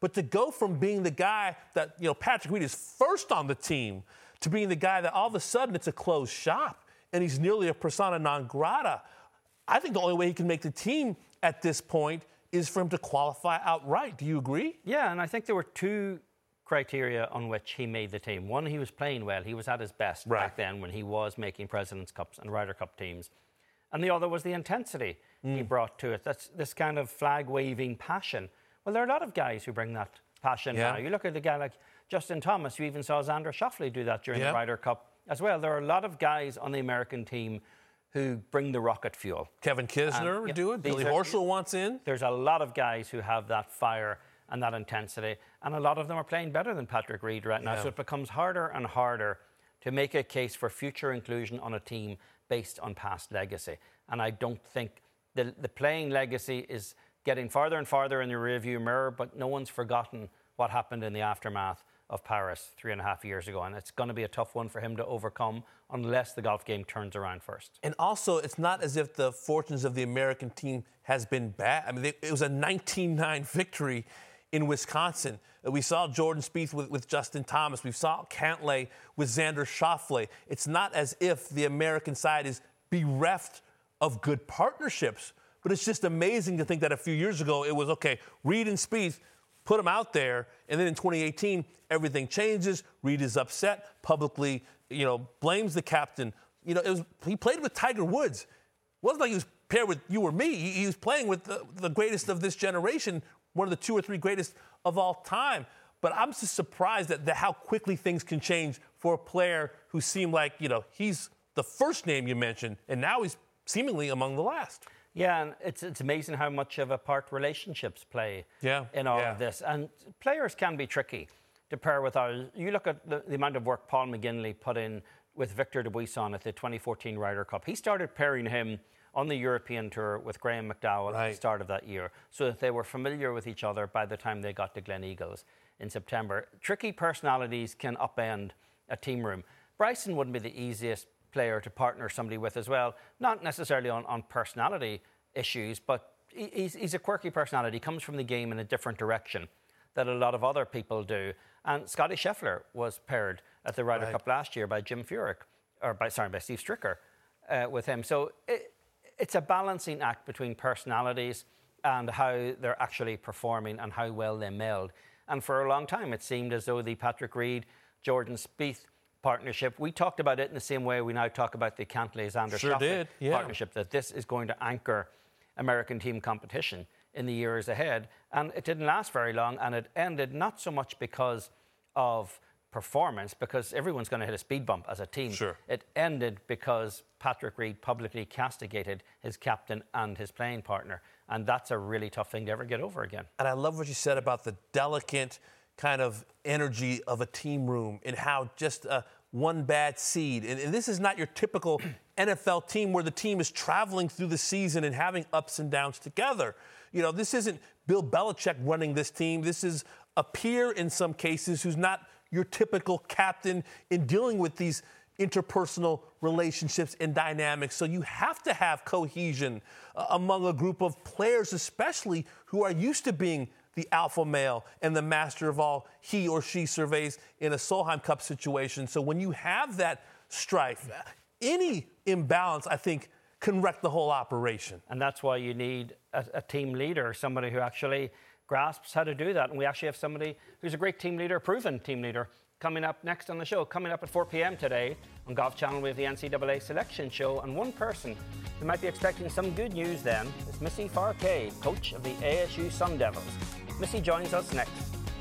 But to go from being the guy that, you know, Patrick Reed is first on the team to being the guy that all of a sudden it's a closed shop and he's nearly a persona non grata, I think the only way he can make the team at this point is for him to qualify outright. Do you agree? Yeah, and I think there were two criteria on which he made the team. One, he was playing well. He was at his best right. back then when he was making President's Cups and Ryder Cup teams. And the other was the intensity mm. he brought to it. That's this kind of flag-waving passion. Well, there are a lot of guys who bring that passion yeah. now. You look at a guy like Justin Thomas. You even saw Xander Schauffele do that during yeah. the Ryder Cup as well. There are a lot of guys on the American team who bring the rocket fuel. Kevin Kisner would yeah, do it. Billy Horschel wants in. There's a lot of guys who have that fire and that intensity, and a lot of them are playing better than Patrick Reed right now. Yeah. So it becomes harder and harder to make a case for future inclusion on a team based on past legacy. And I don't think the, the playing legacy is getting farther and farther in the rearview mirror, but no one's forgotten what happened in the aftermath of Paris three and a half years ago. And it's going to be a tough one for him to overcome unless the golf game turns around first. And also, it's not as if the fortunes of the American team has been bad. I mean, they, it was a nineteen nine victory in Wisconsin. We saw Jordan Spieth with, with Justin Thomas. We saw Cantlay with Xander Schauffele. It's not as if the American side is bereft of good partnerships, but it's just amazing to think that a few years ago it was, okay, Reed and Spieth, put them out there, and then in twenty eighteen, everything changes. Reed is upset, publicly, you know, blames the captain. You know, it was, he played with Tiger Woods. It wasn't like he was paired with you or me. He, he was playing with the, the greatest of this generation, one of the two or three greatest of all time. But I'm just surprised at the, how quickly things can change for a player who seemed like, you know, he's the first name you mentioned, and now he's seemingly among the last. Yeah, and it's it's amazing how much of a part relationships play yeah, in all yeah. of this. And players can be tricky to pair with others. You look at the, the amount of work Paul McGinley put in with Victor Dubuisson at the twenty fourteen Ryder Cup. He started pairing him on the European Tour with Graham McDowell right. at the start of that year, so that they were familiar with each other by the time they got to Glen Eagles in September. Tricky personalities can upend a team room. Bryson wouldn't be the easiest player to partner somebody with as well, not necessarily on, on personality issues, but he's, he's a quirky personality. He comes from the game in a different direction that a lot of other people do. And Scotty Scheffler was paired at the Ryder right. Cup last year by Jim Furyk, or by sorry, by Steve Stricker uh, with him. So it, it's a balancing act between personalities and how they're actually performing and how well they meld. And for a long time, it seemed as though the Patrick Reed, Jordan Spieth partnership, we talked about it in the same way we now talk about the Cantlay-Xander sure did, yeah. partnership, that this is going to anchor American team competition in the years ahead. And it didn't last very long, and it ended not so much because of performance, because everyone's going to hit a speed bump as a team. Sure. It ended because Patrick Reed publicly castigated his captain and his playing partner, and that's a really tough thing to ever get over again. And I love what you said about the delicate kind of energy of a team room and how just uh, one bad seed. And, and this is not your typical N F L team where the team is traveling through the season and having ups and downs together. You know, this isn't Bill Belichick running this team. This is a peer in some cases who's not your typical captain in dealing with these interpersonal relationships and dynamics. So you have to have cohesion uh, among a group of players, especially who are used to being the alpha male and the master of all he or she surveys in a Solheim Cup situation. So when you have that strife, any imbalance, I think, can wreck the whole operation. And that's why you need a, a team leader, somebody who actually grasps how to do that. And we actually have somebody who's a great team leader, proven team leader, coming up next on the show. Coming up at four p.m. today on Golf Channel, we have the N C double A selection show. And one person who might be expecting some good news then is Missy Farquet, coach of the A S U Sun Devils. Missy joins us next.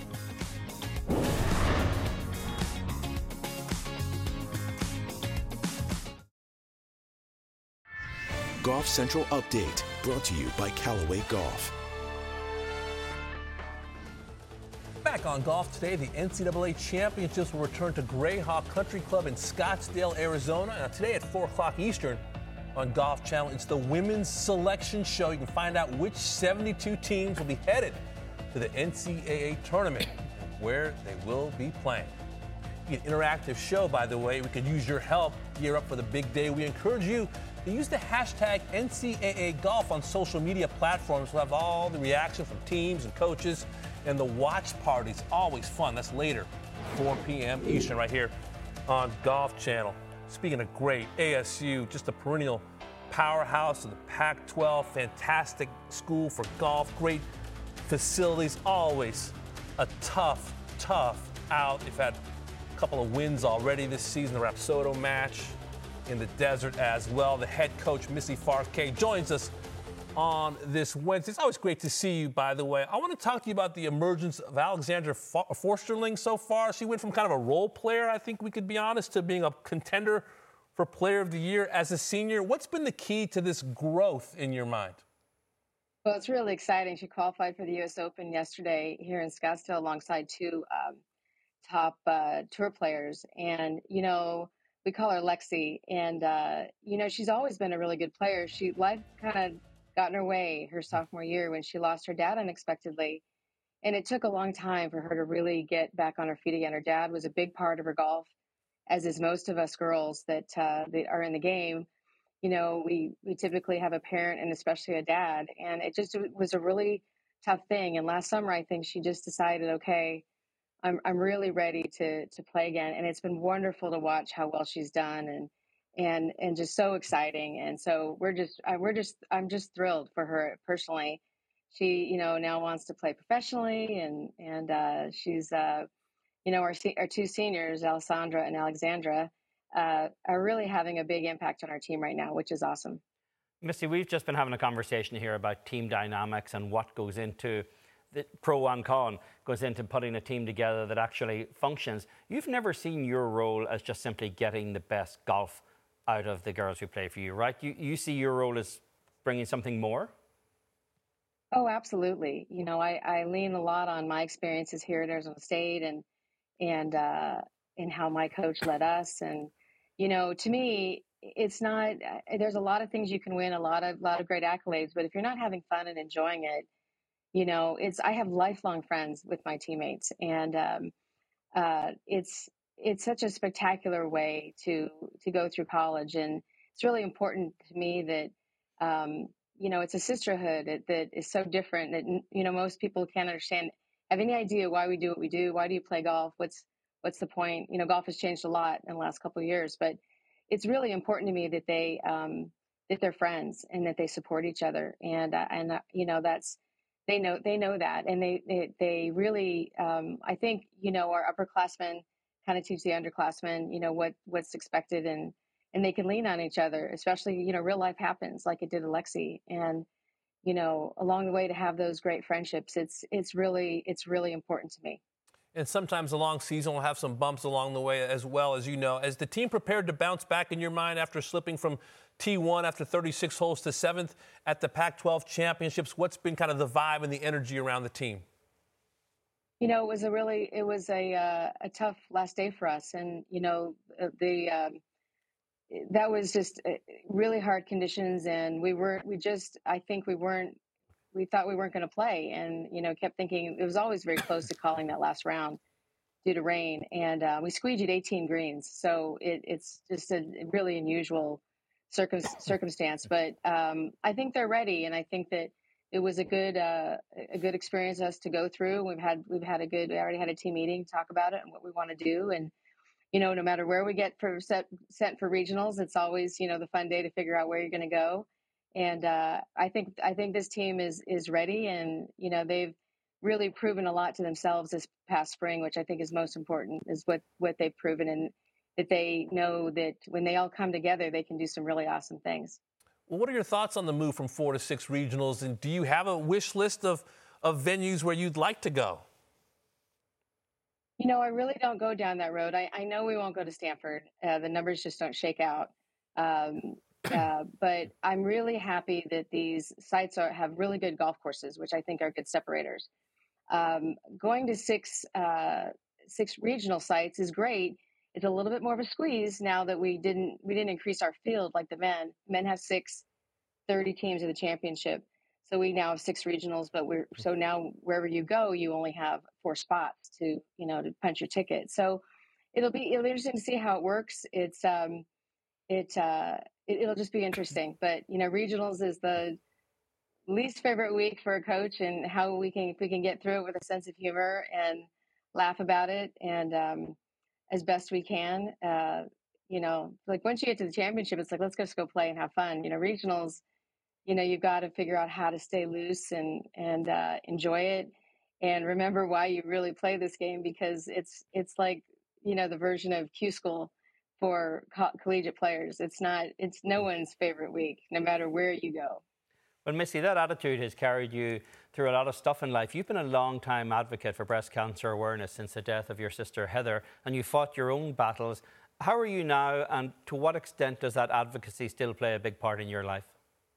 Golf Central Update, brought to you by Callaway Golf. Back on Golf Today, the N C double A Championships will return to Grayhawk Country Club in Scottsdale, Arizona. Now, today at four o'clock Eastern on Golf Channel, it's the Women's Selection Show. You can find out which seventy-two teams will be headed to the N C double A tournament, where they will be playing. An interactive show, by the way. We could use your help. Gear up for the big day. We encourage you to use the hashtag N C double A Golf on social media platforms. We'll have all the reaction from teams and coaches And the watch party's always fun. That's later, four p.m. Eastern, right here on Golf Channel. Speaking of great, A S U, just a perennial powerhouse of the Pac twelve, fantastic school for golf, great facilities, always a tough, tough out. They've had a couple of wins already this season, the Rapsodo match in the desert as well. The head coach, Missy Farquet, joins us on this Wednesday. It's always great to see you, by the way. I want to talk to you about the emergence of Alexandra Forsterling so far. She went from kind of a role player, I think we could be honest, to being a contender for Player of the Year as a senior. What's been the key to this growth in your mind? Well, it's really exciting. She qualified for the U S Open yesterday here in Scottsdale alongside two um, top uh, tour players. And, you know, we call her Lexi. And, uh, you know, she's always been a really good player. She, life kind of got in her way her sophomore year when she lost her dad unexpectedly. And it took a long time for her to really get back on her feet again. Her dad was a big part of her golf, as is most of us girls that, uh, that are in the game. You know, we, we typically have a parent and especially a dad. And it just it was a really tough thing. And last summer, I think she just decided, okay, I'm I'm really ready to to play again. And it's been wonderful to watch how well she's done and and and just so exciting. And so we're just I, we're just I'm just thrilled for her personally. She, you know, now wants to play professionally and and uh, she's, uh, you know, our, our two seniors, Alessandra and Alexandra, Uh, are really having a big impact on our team right now, which is awesome. Missy, we've just been having a conversation here about team dynamics and what goes into the pro and con, goes into putting a team together that actually functions. You've never seen your role as just simply getting the best golf out of the girls who play for you, right? You, you see your role as bringing something more? Oh, absolutely. You know, I, I lean a lot on my experiences here at Arizona State and, and, uh, and how my coach led us. And, you know, to me, it's not, there's a lot of things you can win, a lot of, lot of great accolades, but if you're not having fun and enjoying it, you know, it's, I have lifelong friends with my teammates and, um, uh, it's, it's such a spectacular way to, to go through college. And it's really important to me that, um, you know, it's a sisterhood that, that is so different that, you know, most people can't understand, have any idea why we do what we do. Why do you play golf? What's, What's the point? You know, golf has changed a lot in the last couple of years, but it's really important to me that they um, that they're friends and that they support each other. And uh, and uh, you know, that's they know they know that, and they they, they really um, I think you know our upperclassmen kind of teach the underclassmen you know what what's expected, and and they can lean on each other, especially you know real life happens like it did Alexi, and you know along the way to have those great friendships. It's it's really it's really important to me. And sometimes a long season will have some bumps along the way as well, as you know. As the team prepared to bounce back in your mind after slipping from T one after thirty-six holes to seventh at the Pac twelve championships, what's been kind of the vibe and the energy around the team? You know, it was a really, it was a uh, a tough last day for us. And, you know, the um, that was just really hard conditions. And we were, we just, I think we weren't, we thought we weren't going to play and, you know, kept thinking it was always very close to calling that last round due to rain. And uh, we squeegeed eighteen greens. So it, it's just a really unusual circum- circumstance. But um, I think they're ready. And I think that it was a good uh, a good experience for us to go through. We've had we've had a good, we already had a team meeting to talk about it and what we want to do. And, you know, no matter where we get for set, sent for regionals, it's always, you know, the fun day to figure out where you're going to go. And uh, I think I think this team is is ready, and you know they've really proven a lot to themselves this past spring, which I think is most important. Is what what they've proven, and that they know that when they all come together, they can do some really awesome things. Well, what are your thoughts on the move from four to six regionals, and do you have a wish list of of venues where you'd like to go? You know, I really don't go down that road. I, I know we won't go to Stanford. Uh, the numbers just don't shake out. Um, Uh, but I'm really happy that these sites are, have really good golf courses, which I think are good separators. Um, going to six uh, six regional sites is great. It's a little bit more of a squeeze now that we didn't we didn't increase our field like the men. Men have six, thirty teams of the championship, so we now have six regionals. But we're so now wherever you go, you only have four spots to you know to punch your ticket. So it'll be it'll be interesting to see how it works. It's um, it. Uh, It, it'll just be interesting, but you know, regionals is the least favorite week for a coach, and how we can if we can get through it with a sense of humor and laugh about it, and um, as best we can. Uh, you know, like once you get to the championship, it's like let's just go play and have fun. You know, regionals, you know, you've got to figure out how to stay loose and and uh, enjoy it, and remember why you really play this game, because it's it's like, you know, the version of Q school for co- collegiate players. It's not. It's no one's favorite week, no matter where you go. Well, Missy, that attitude has carried you through a lot of stuff in life. You've been a long-time advocate for breast cancer awareness since the death of your sister Heather, and you fought your own battles. How are you now, and to what extent does that advocacy still play a big part in your life?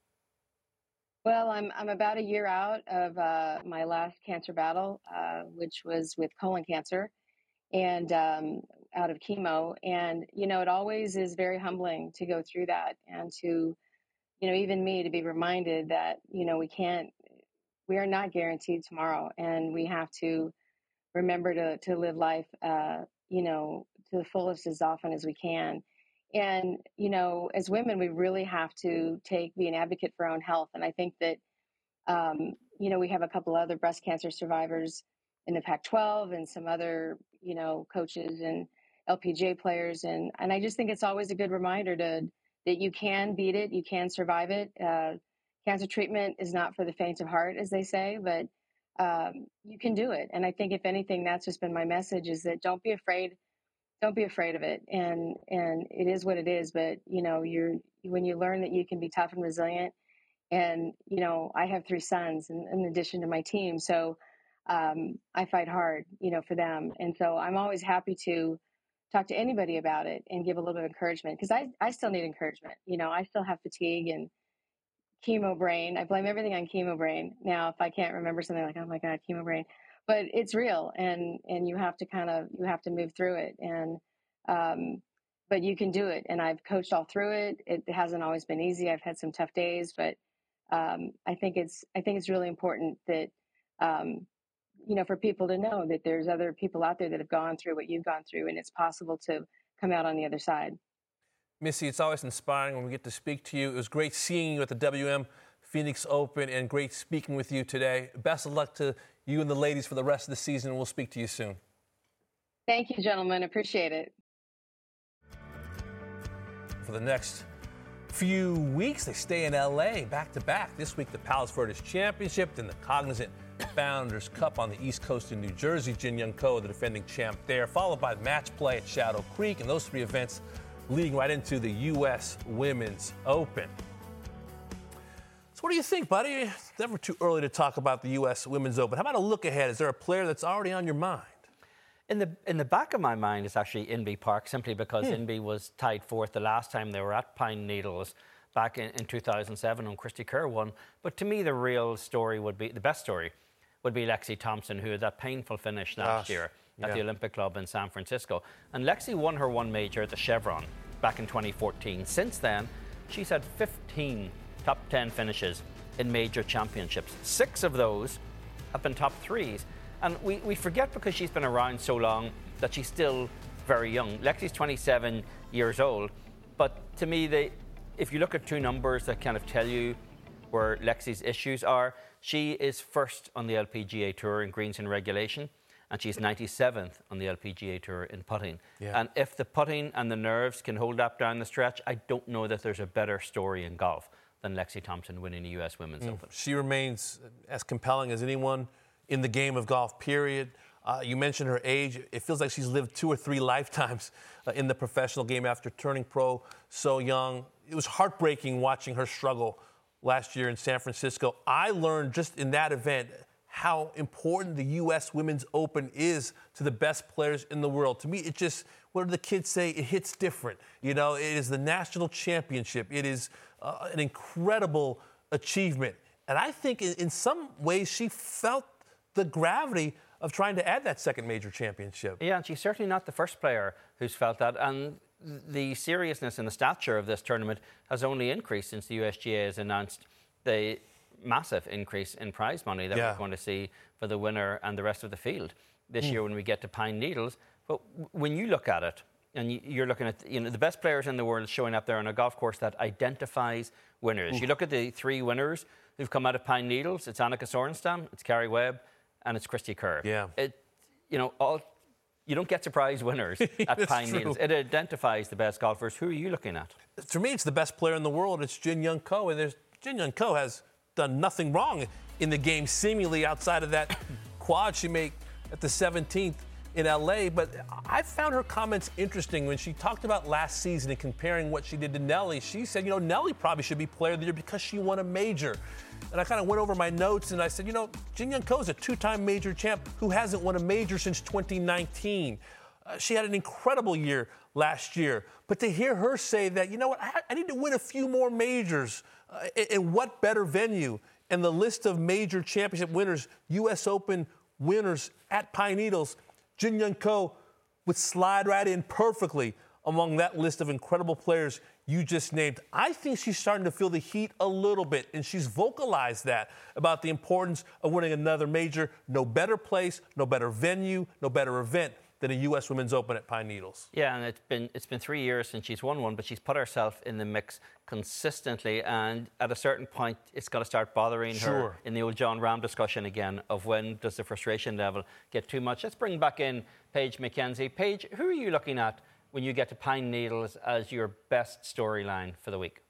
Well, I'm I'm about a year out of uh, my last cancer battle, uh, which was with colon cancer, and um, out of chemo. And you know, it always is very humbling to go through that, and to, you know, even me, to be reminded that, you know, we can't, we are not guaranteed tomorrow, and we have to remember to to live life, uh, you know, to the fullest as often as we can. And, you know, as women, we really have to take, be an advocate for our own health. And I think that, um, you know, we have a couple other breast cancer survivors in the Pac twelve, and some other, you know, coaches and L P G A players. And, and I just think it's always a good reminder to, that you can beat it, you can survive it. Uh, cancer treatment is not for the faint of heart, as they say, but um, you can do it. And I think, if anything, that's just been my message, is that don't be afraid. Don't be afraid of it. And, and it is what it is. But, you know, you're, when you learn that you can be tough and resilient, and, you know, I have three sons in, in addition to my team. So um, I fight hard, you know, for them. And so I'm always happy to talk to anybody about it and give a little bit of encouragement, because I, I still need encouragement. You know, I still have fatigue and chemo brain. I blame everything on chemo brain. Now, if I can't remember something, like, oh my God, chemo brain, but it's real, and, and you have to kind of, you have to move through it. And, um, but you can do it. And I've coached all through it. It hasn't always been easy. I've had some tough days, but um, I think it's, I think it's really important that, um, you know, for people to know that there's other people out there that have gone through what you've gone through, and it's possible to come out on the other side. Missy, it's always inspiring when we get to speak to you. It was great seeing you at the W M Phoenix Open, and great speaking with you today. Best of luck to you and the ladies for the rest of the season, and we'll speak to you soon. Thank you, gentlemen. Appreciate it. For the next few weeks, they stay in L A back-to-back. This week, the Palos Verdes Championship, then the Cognizant Founders Cup on the East Coast in New Jersey. Jin Young Ko, the defending champ there, followed by match play at Shadow Creek, and those three events leading right into the U S Women's Open. So what do you think, buddy? It's never too early to talk about the U S Women's Open. How about a look ahead? Is there a player that's already on your mind? In the in the back of my mind is actually Inbee Park, simply because Hmm. Inbee was tied fourth the last time they were at Pine Needles back in, in two thousand seven when Christy Kerr won. But to me, the real story would be, the best story, would be Lexi Thompson, who had that painful finish last Gosh, year at yeah. the Olympic Club in San Francisco. And Lexi won her one major at the Chevron back in twenty fourteen. Since then, she's had fifteen top ten finishes in major championships. Six of those have been top threes. And we, we forget, because she's been around so long, that she's still very young. Lexi's twenty-seven years old. But to me, they, if you look at two numbers that kind of tell you where Lexi's issues are, she is first on the L P G A Tour in greens and regulation, and she's ninety-seventh on the L P G A Tour in putting. Yeah. And if the putting and the nerves can hold up down the stretch, I don't know that there's a better story in golf than Lexi Thompson winning the U S Women's Mm. Open. She remains as compelling as anyone in the game of golf, period. Uh, you mentioned her age. It feels like she's lived two or three lifetimes uh, in the professional game after turning pro so young. It was heartbreaking watching her struggle last year in San Francisco. I learned just in that event how important the U S Women's Open is to the best players in the world. To me, it just, what do the kids say? It hits different. You know, it is the national championship. It is uh, an incredible achievement. And I think in, in some ways she felt the gravity of trying to add that second major championship. Yeah, and she's certainly not the first player who's felt that. And the seriousness and the stature of this tournament has only increased since the U S G A has announced the massive increase in prize money that Yeah. we're going to see for the winner and the rest of the field this Mm. year when we get to Pine Needles. But w- when you look at it, and you- you're looking at, you know, the best players in the world showing up there on a golf course that identifies winners. Ooh. You look at the three winners who've come out of Pine Needles. It's Annika Sorenstam, it's Carrie Webb, and it's Christy Kerr. Yeah. It, you know, all you don't get surprise winners at Pine true. Needles. It identifies the best golfers. Who are you looking at? For me, it's the best player in the world. It's Jin Young Ko, and there's Jin Young Ko has done nothing wrong in the game, seemingly outside of that quad she made at the seventeenth in L A. But I found her comments interesting when she talked about last season and comparing what she did to Nelly. She said, you know, Nelly probably should be player of the year because she won a major. And I kind of went over my notes and I said, you know, Jin Young Ko is a two-time major champ who hasn't won a major since twenty nineteen. Uh, she had an incredible year last year. But to hear her say that, you know what, I, I need to win a few more majors. Uh, and what better venue? And the list of major championship winners, U S Open winners at Pine Needles, Jin Young Ko would slide right in perfectly among that list of incredible players you just named. I think she's starting to feel the heat a little bit, and she's vocalized that about the importance of winning another major. No better place, no better venue, no better event than a U S Women's Open at Pine Needles. Yeah, and it's been it's been three years since she's won one, but she's put herself in the mix consistently, and at a certain point, it's got to start bothering Sure. her in the old John Rahm discussion again of when does the frustration level get too much. Let's bring back in Paige McKenzie. Paige, who are you looking at when you get to Pine Needles as your best storyline for the week?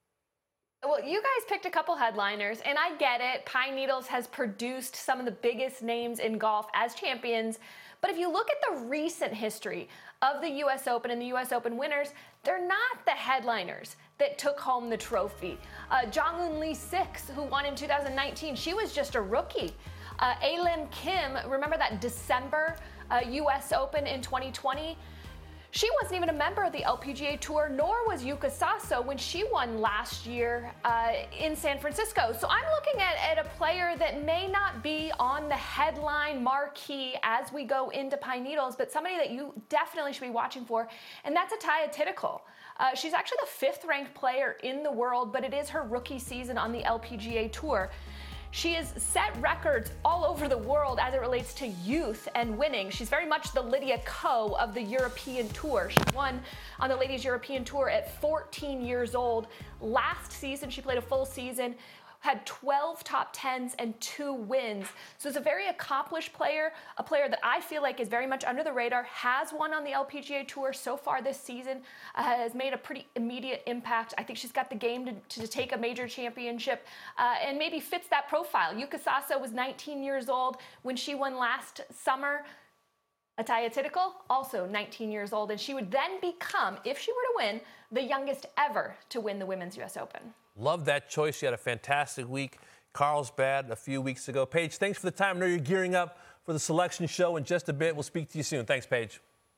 Well, you guys picked a couple headliners, and I get it. Pine Needles has produced some of the biggest names in golf as champions. But if you look at the recent history of the U S Open and the U S Open winners, they're not the headliners that took home the trophy. Uh, Jong-un Lee Six, who won in two thousand nineteen, she was just a rookie. Uh, A-Lim Kim, remember that December uh, U S Open in twenty twenty? She wasn't even a member of the L P G A Tour, nor was Yuka Saso when she won last year uh, in San Francisco. So I'm looking at, at a player that may not be on the headline marquee as we go into Pine Needles, but somebody that you definitely should be watching for, and that's Atthaya Thitikul. Uh, she's actually the fifth-ranked player in the world, but it is her rookie season on the L P G A Tour. She has set records all over the world as it relates to youth and winning. She's very much the Lydia Ko of the European Tour. She won on the Ladies European Tour at fourteen years old. Last season, she played a full season, had twelve top tens and two wins. So it's a very accomplished player, a player that I feel like is very much under the radar, has won on the L P G A Tour so far this season, uh, has made a pretty immediate impact. I think she's got the game to, to take a major championship uh, and maybe fits that profile. Yuka Saso was nineteen years old when she won last summer. Atthaya Thitikul, also nineteen years old, and she would then become, if she were to win, the youngest ever to win the Women's U S Open. Love that choice. You had a fantastic week. Carlsbad a few weeks ago. Paige, thanks for the time. I know you're gearing up for the selection show in just a bit. We'll speak to you soon. Thanks, Paige.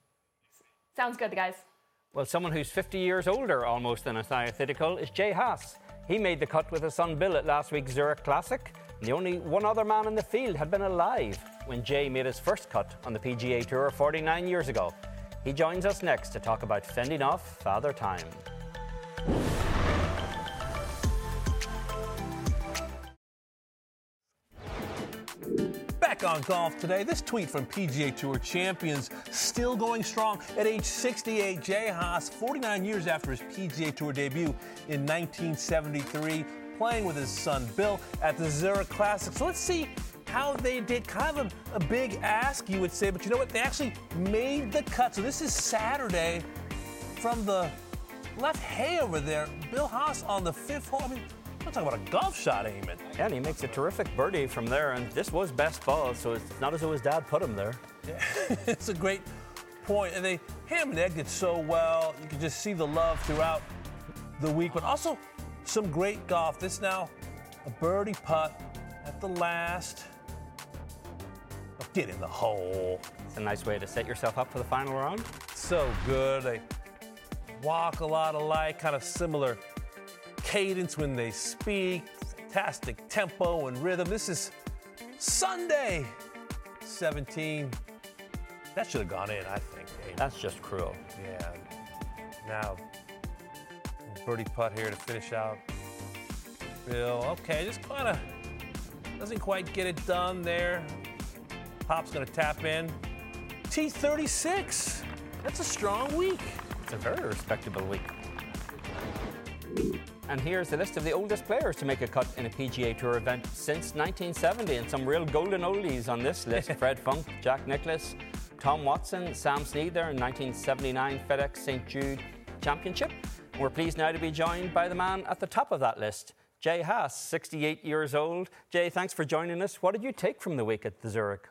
Sounds good, guys. Well, someone who's fifty years older almost than Atthaya Thitikul is Jay Haas. He made the cut with his son Bill at last week's Zurich Classic. And the only one other man in the field had been alive when Jay made his first cut on the P G A Tour forty-nine years ago. He joins us next to talk about fending off Father Time. Back on golf today, this tweet from P G A Tour champions still going strong at age sixty-eight. Jay Haas, forty-nine years after his P G A Tour debut in nineteen seventy-three, playing with his son Bill at the Zurich Classic. So let's see how they did. Kind of a, a big ask, you would say, but you know what? They actually made the cut. So this is Saturday from the left hay over there. Bill Haas on the fifth hole. I mean, we're talking about a golf shot, Eamon. Yeah, and he makes a terrific birdie from there, and this was best ball, so it's not as though his dad put him there. Yeah, it's a great point, and they ham and egged it so well. You can just see the love throughout the week, but also some great golf. This now a birdie putt at the last. Oh, get in the hole. It's a nice way to set yourself up for the final round. So good. They walk a lot alike, kind of similar cadence when they speak, fantastic tempo and rhythm. This is Sunday, seventeen. That should have gone in, I think. That's just cruel. Yeah. Now, birdie putt here to finish out. Bill, okay, just kind of doesn't quite get it done there. Pop's going to tap in. T thirty-six. That's a strong week. It's a very respectable week. And here's the list of the oldest players to make a cut in a P G A Tour event since nineteen seventy. And some real golden oldies on this list. Fred Funk, Jack Nicklaus, Tom Watson, Sam Snead there in nineteen seventy-nine FedEx Saint Jude Championship. And we're pleased now to be joined by the man at the top of that list, Jay Haas, sixty-eight years old. Jay, thanks for joining us. What did you take from the week at the Zurich?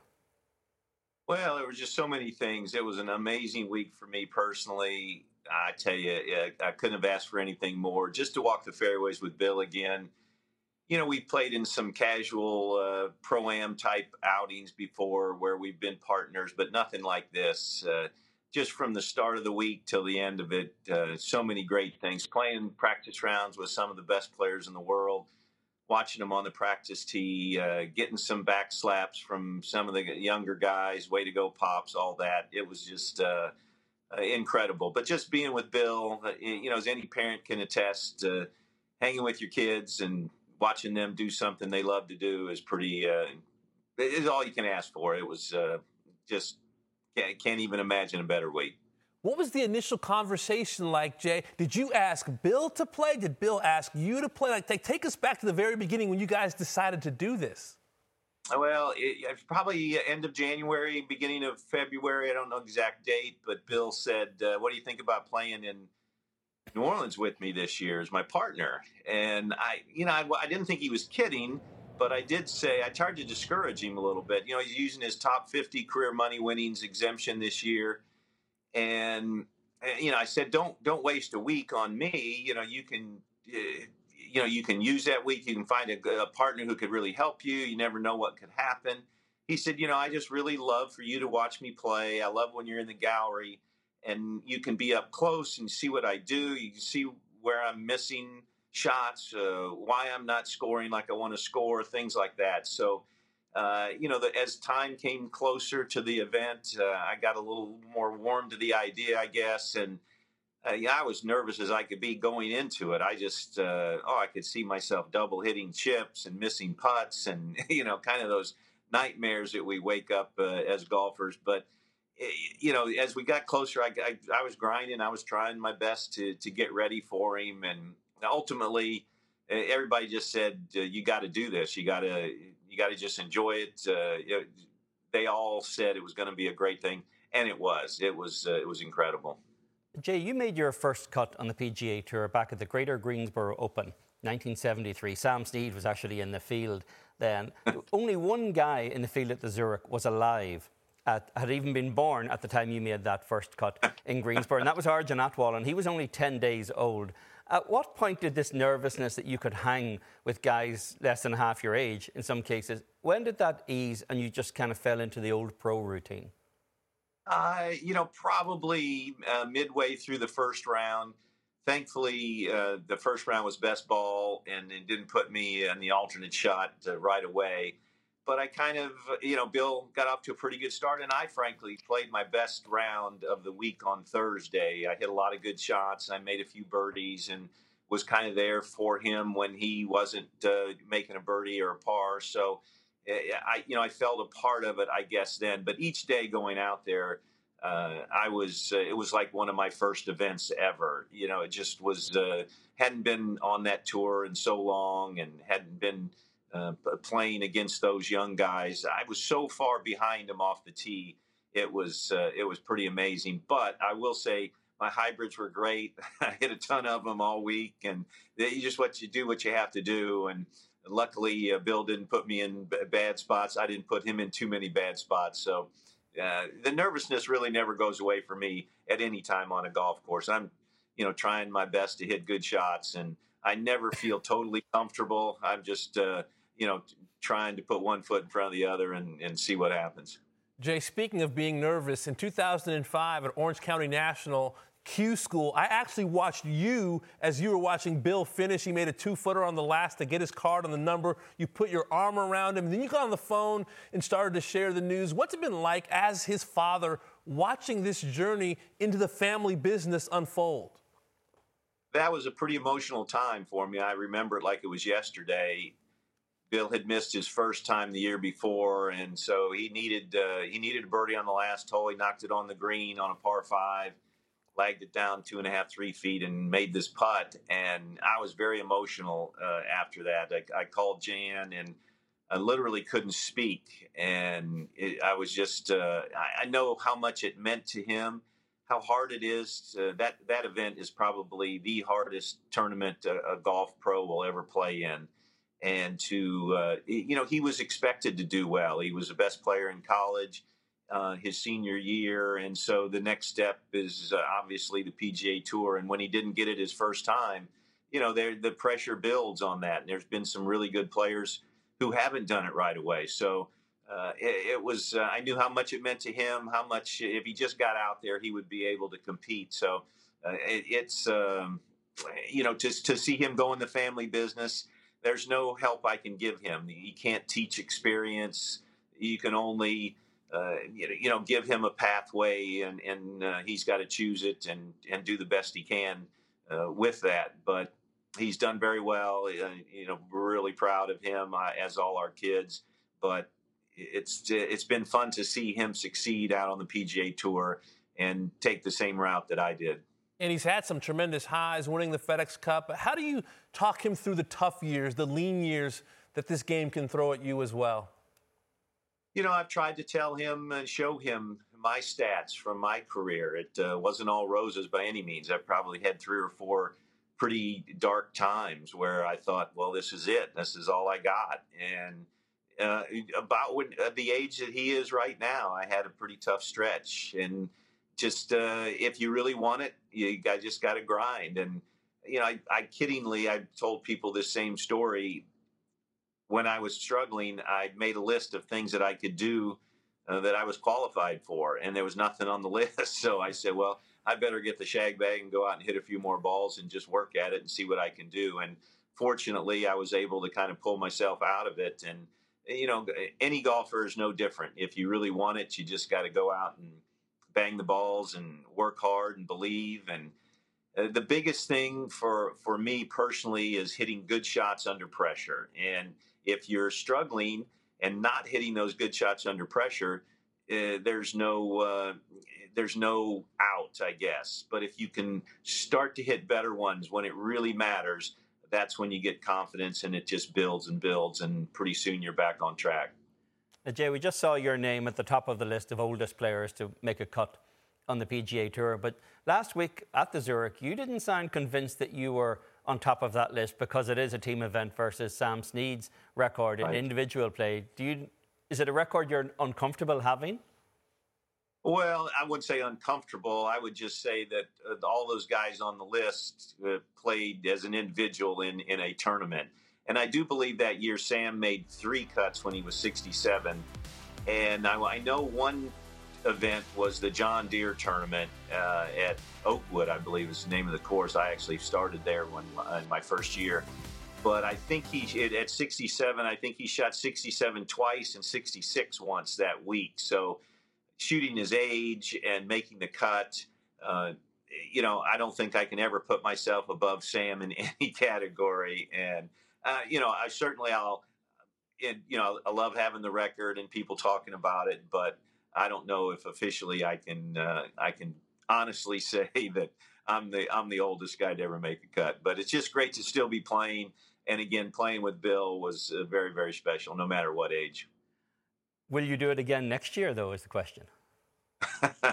Well, there were just so many things. It was an amazing week for me personally. I tell you, I couldn't have asked for anything more. Just to walk the fairways with Bill again. You know, we played in some casual uh, Pro-Am type outings before where we've been partners, but nothing like this. Uh, just from the start of the week till the end of it, uh, so many great things. Playing practice rounds with some of the best players in the world, watching them on the practice tee, uh, getting some back slaps from some of the younger guys. Way to go, Pops, all that. It was just... Uh, Uh, incredible. But just being with Bill, uh, you know, as any parent can attest, uh, hanging with your kids and watching them do something they love to do is pretty, uh, is all you can ask for. It was uh, just, can't, can't even imagine a better week. What was the initial conversation like, Jay? Did you ask Bill to play? Did Bill ask you to play? Like, take, take us back to the very beginning when you guys decided to do this. Well, it, it's probably end of January, beginning of February. I don't know the exact date, but Bill said, uh, what do you think about playing in New Orleans with me this year as my partner? And I, you know, I, I didn't think he was kidding, but I did say, I tried to discourage him a little bit. You know, he's using his top fifty career money winnings exemption this year. And, you know, I said, don't, don't waste a week on me. You know, you can, uh, You know, you can use that week. You can find a, a partner who could really help you. You never know what could happen. He said, you know, I just really love for you to watch me play. I love when you're in the gallery and you can be up close and see what I do. You can see where I'm missing shots, uh, why I'm not scoring like I want to score, things like that. So, uh, you know, the, as time came closer to the event, uh, I got a little more warm to the idea, I guess, and Uh, yeah, I was nervous as I could be going into it. I just, uh, oh, I could see myself double hitting chips and missing putts and, you know, kind of those nightmares that we wake up uh, as golfers. But, you know, as we got closer, I, I, I was grinding. I was trying my best to, to get ready for him. And ultimately, everybody just said, uh, you got to do this. You got to, you got to just enjoy it. Uh, you know, they all said it was going to be a great thing. And it was. It was, uh, it was incredible. Jay, you made your first cut on the P G A Tour back at the Greater Greensboro Open, nineteen seventy-three. Sam Snead was actually in the field then. Only one guy in the field at the Zurich was alive, at, had even been born at the time you made that first cut in Greensboro, and that was Arjun Atwal, and he was only ten days old. At what point did this nervousness that you could hang with guys less than half your age, in some cases, when did that ease and you just kind of fell into the old pro routine? Uh, you know, probably uh, midway through the first round. Thankfully, uh, the first round was best ball, and it didn't put me in the alternate shot uh, right away. But I kind of, you know, Bill got off to a pretty good start, and I, frankly, played my best round of the week on Thursday. I hit a lot of good shots, and I made a few birdies, and was kind of there for him when he wasn't uh, making a birdie or a par. So, I, you know, I felt a part of it, I guess, then. But each day going out there, uh, I was, uh, it was like one of my first events ever. You know, it just was, uh, hadn't been on that tour in so long and hadn't been uh, playing against those young guys. I was so far behind them off the tee. It was, uh, it was pretty amazing. But I will say my hybrids were great. I hit a ton of them all week. And you just what you do, what you have to do. And luckily, uh, Bill didn't put me in b- bad spots. I didn't put him in too many bad spots. So uh, the nervousness really never goes away for me at any time on a golf course. I'm, you know, trying my best to hit good shots, and I never feel totally comfortable. I'm just, uh, you know, t- trying to put one foot in front of the other and, and see what happens. Jay, speaking of being nervous, in two thousand five at Orange County National Q School, I actually watched you as you were watching Bill finish. He made a two-footer on the last to get his card on the number. You put your arm around him, and then you got on the phone and started to share the news. What's it been like as his father watching this journey into the family business unfold? That was a pretty emotional time for me. I remember it like it was yesterday. Bill had missed his first time the year before, and so he needed uh, he needed a birdie on the last hole. He knocked it on the green on a par five. lagged it down two and a half, three feet, and made this putt. And I was very emotional uh, after that. I, I called Jan, and I literally couldn't speak. And it, I was just, uh, I, I know how much it meant to him, how hard it is. To, that, that event is probably the hardest tournament a, a golf pro will ever play in. And to, uh, you know, he was expected to do well. He was the best player in college uh, his senior year. And so the next step is uh, obviously the P G A Tour. And when he didn't get it his first time, you know, there the pressure builds on that. And there's been some really good players who haven't done it right away. So uh, it, it was, uh, I knew how much it meant to him, how much, if he just got out there, he would be able to compete. So uh, it, it's, um, you know, to, to see him go in the family business, there's no help I can give him. He can't teach experience. You can only, uh, you know, give him a pathway, and, and uh, he's got to choose it and, and do the best he can uh, with that. But he's done very well. Uh, you know, we're really proud of him, uh, as all our kids. But it's it's been fun to see him succeed out on the P G A Tour and take the same route that I did. And he's had some tremendous highs, winning the FedEx Cup. How do you talk him through the tough years, the lean years that this game can throw at you as well? You know, I've tried to tell him and show him my stats from my career. It uh, wasn't all roses by any means. I've probably had three or four pretty dark times where I thought, well, this is it. This is all I got. And uh, about when, at the age that he is right now, I had a pretty tough stretch. And just uh, if you really want it, you got, just got to grind. And, you know, I, I kiddingly, I told people this same story. When I was struggling, I made a list of things that I could do uh, that I was qualified for, and there was nothing on the list. So I said, well, I better get the shag bag and go out and hit a few more balls and just work at it and see what I can do. And fortunately, I was able to kind of pull myself out of it. And, you know, any golfer is no different. If you really want it, you just got to go out and bang the balls and work hard and believe. And uh, the biggest thing for, for me personally is hitting good shots under pressure. And if you're struggling and not hitting those good shots under pressure, uh, there's no uh, there's no out, I guess. But if you can start to hit better ones when it really matters, that's when you get confidence, and it just builds and builds, and pretty soon you're back on track. Now, Jay, we just saw your name at the top of the list of oldest players to make a cut on the P G A Tour. But last week at the Zurich, you didn't sound convinced that you were on top of that list because it is a team event versus Sam Snead's record in right. individual play. Do you? Is it a record you're uncomfortable having? Well, I wouldn't say uncomfortable. I would just say that uh, all those guys on the list uh, played as an individual in, in a tournament. And I do believe that year Sam made three cuts when he was sixty-seven. And I, I know one event was the John Deere tournament uh, at Oakwood, I believe is the name of the course. I actually started there when uh, in my first year. But I think he, at sixty-seven, I think he shot sixty-seven twice and sixty-six once that week. So shooting his age and making the cut, uh, you know, I don't think I can ever put myself above Sam in any category. And, uh, you know, I certainly I'll, it, you know, I love having the record and people talking about it, but I don't know if officially I can uh, I can honestly say that I'm the I'm the oldest guy to ever make a cut. But it's just great to still be playing. And again, playing with Bill was uh, very, very special, no matter what age. Will you do it again next year, though, is the question. I,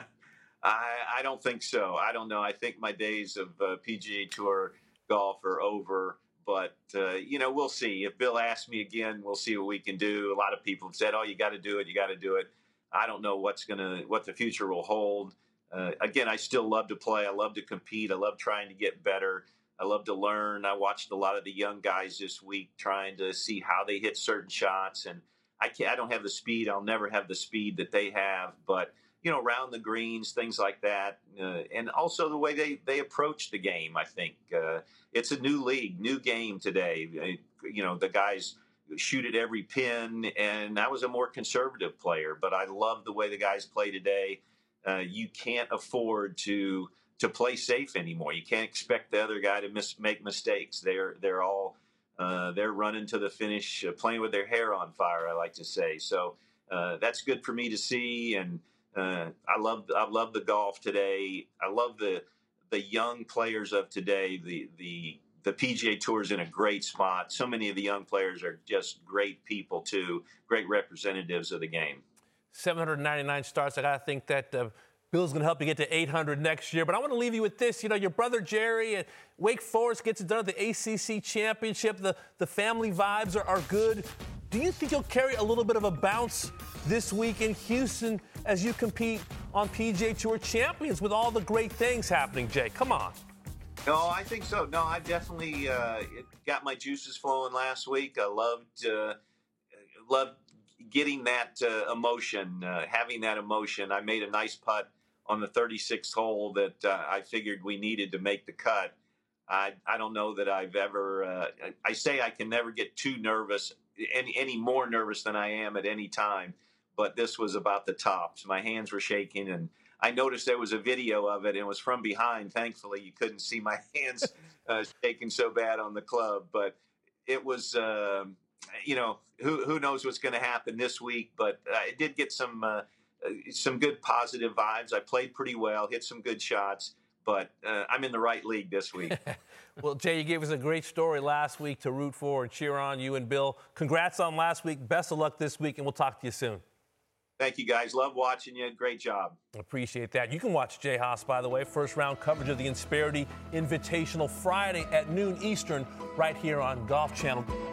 I don't think so. I don't know. I think my days of uh, P G A Tour golf are over. But, uh, you know, we'll see. If Bill asks me again, we'll see what we can do. A lot of people have said, oh, you got to do it. You got to do it. I don't know what's going to what the future will hold. Uh, again, I still love to play. I love to compete. I love trying to get better. I love to learn. I watched a lot of the young guys this week trying to see how they hit certain shots. And I can't, I don't have the speed. I'll never have the speed that they have. But, you know, around the greens, things like that. Uh, and also the way they, they approach the game, I think. Uh, it's a new league, new game today. Uh, you know, the guys shoot at every pin. And I was a more conservative player. But I love the way the guys play today. Uh, you can't afford to to play safe anymore. You can't expect the other guy to mis- make mistakes. They're they're all uh, they're running to the finish, uh, playing with their hair on fire, I like to say. So uh, that's good for me to see. And Uh, I love I love the golf today. I love the the young players of today. The the the P G A Tour is in a great spot. So many of the young players are just great people too, great representatives of the game. seven hundred ninety-nine starts. I got to think that uh, Bill's going to help you get to eight hundred next year. But I want to leave you with this. You know, your brother Jerry at Wake Forest gets it done at the A C C Championship. The, the family vibes are, are good. Do you think you'll carry a little bit of a bounce this week in Houston as you compete on P G A Tour Champions with all the great things happening, Jay? Come on. No, I think so. No, I definitely uh, it got my juices flowing last week. I loved uh, loved getting that uh, emotion, uh, having that emotion. I made a nice putt on the thirty-sixth hole that uh, I figured we needed to make the cut. I I don't know that I've ever. Uh, I say I can never get too nervous, any any more nervous than I am at any time. But this was about the tops. My hands were shaking, and I noticed there was a video of it, and it was from behind. Thankfully, you couldn't see my hands uh, shaking so bad on the club. But it was, uh, you know, who who knows what's going to happen this week. But I did get some uh, some good positive vibes. I played pretty well, hit some good shots. But uh, I'm in the right league this week. Well, Jay, you gave us a great story last week to root for and cheer on, you and Bill. Congrats on last week. Best of luck this week, and we'll talk to you soon. Thank you, guys. Love watching you. Great job. Appreciate that. You can watch Jay Haas, by the way, first round coverage of the Insperity Invitational Friday at noon Eastern right here on Golf Channel.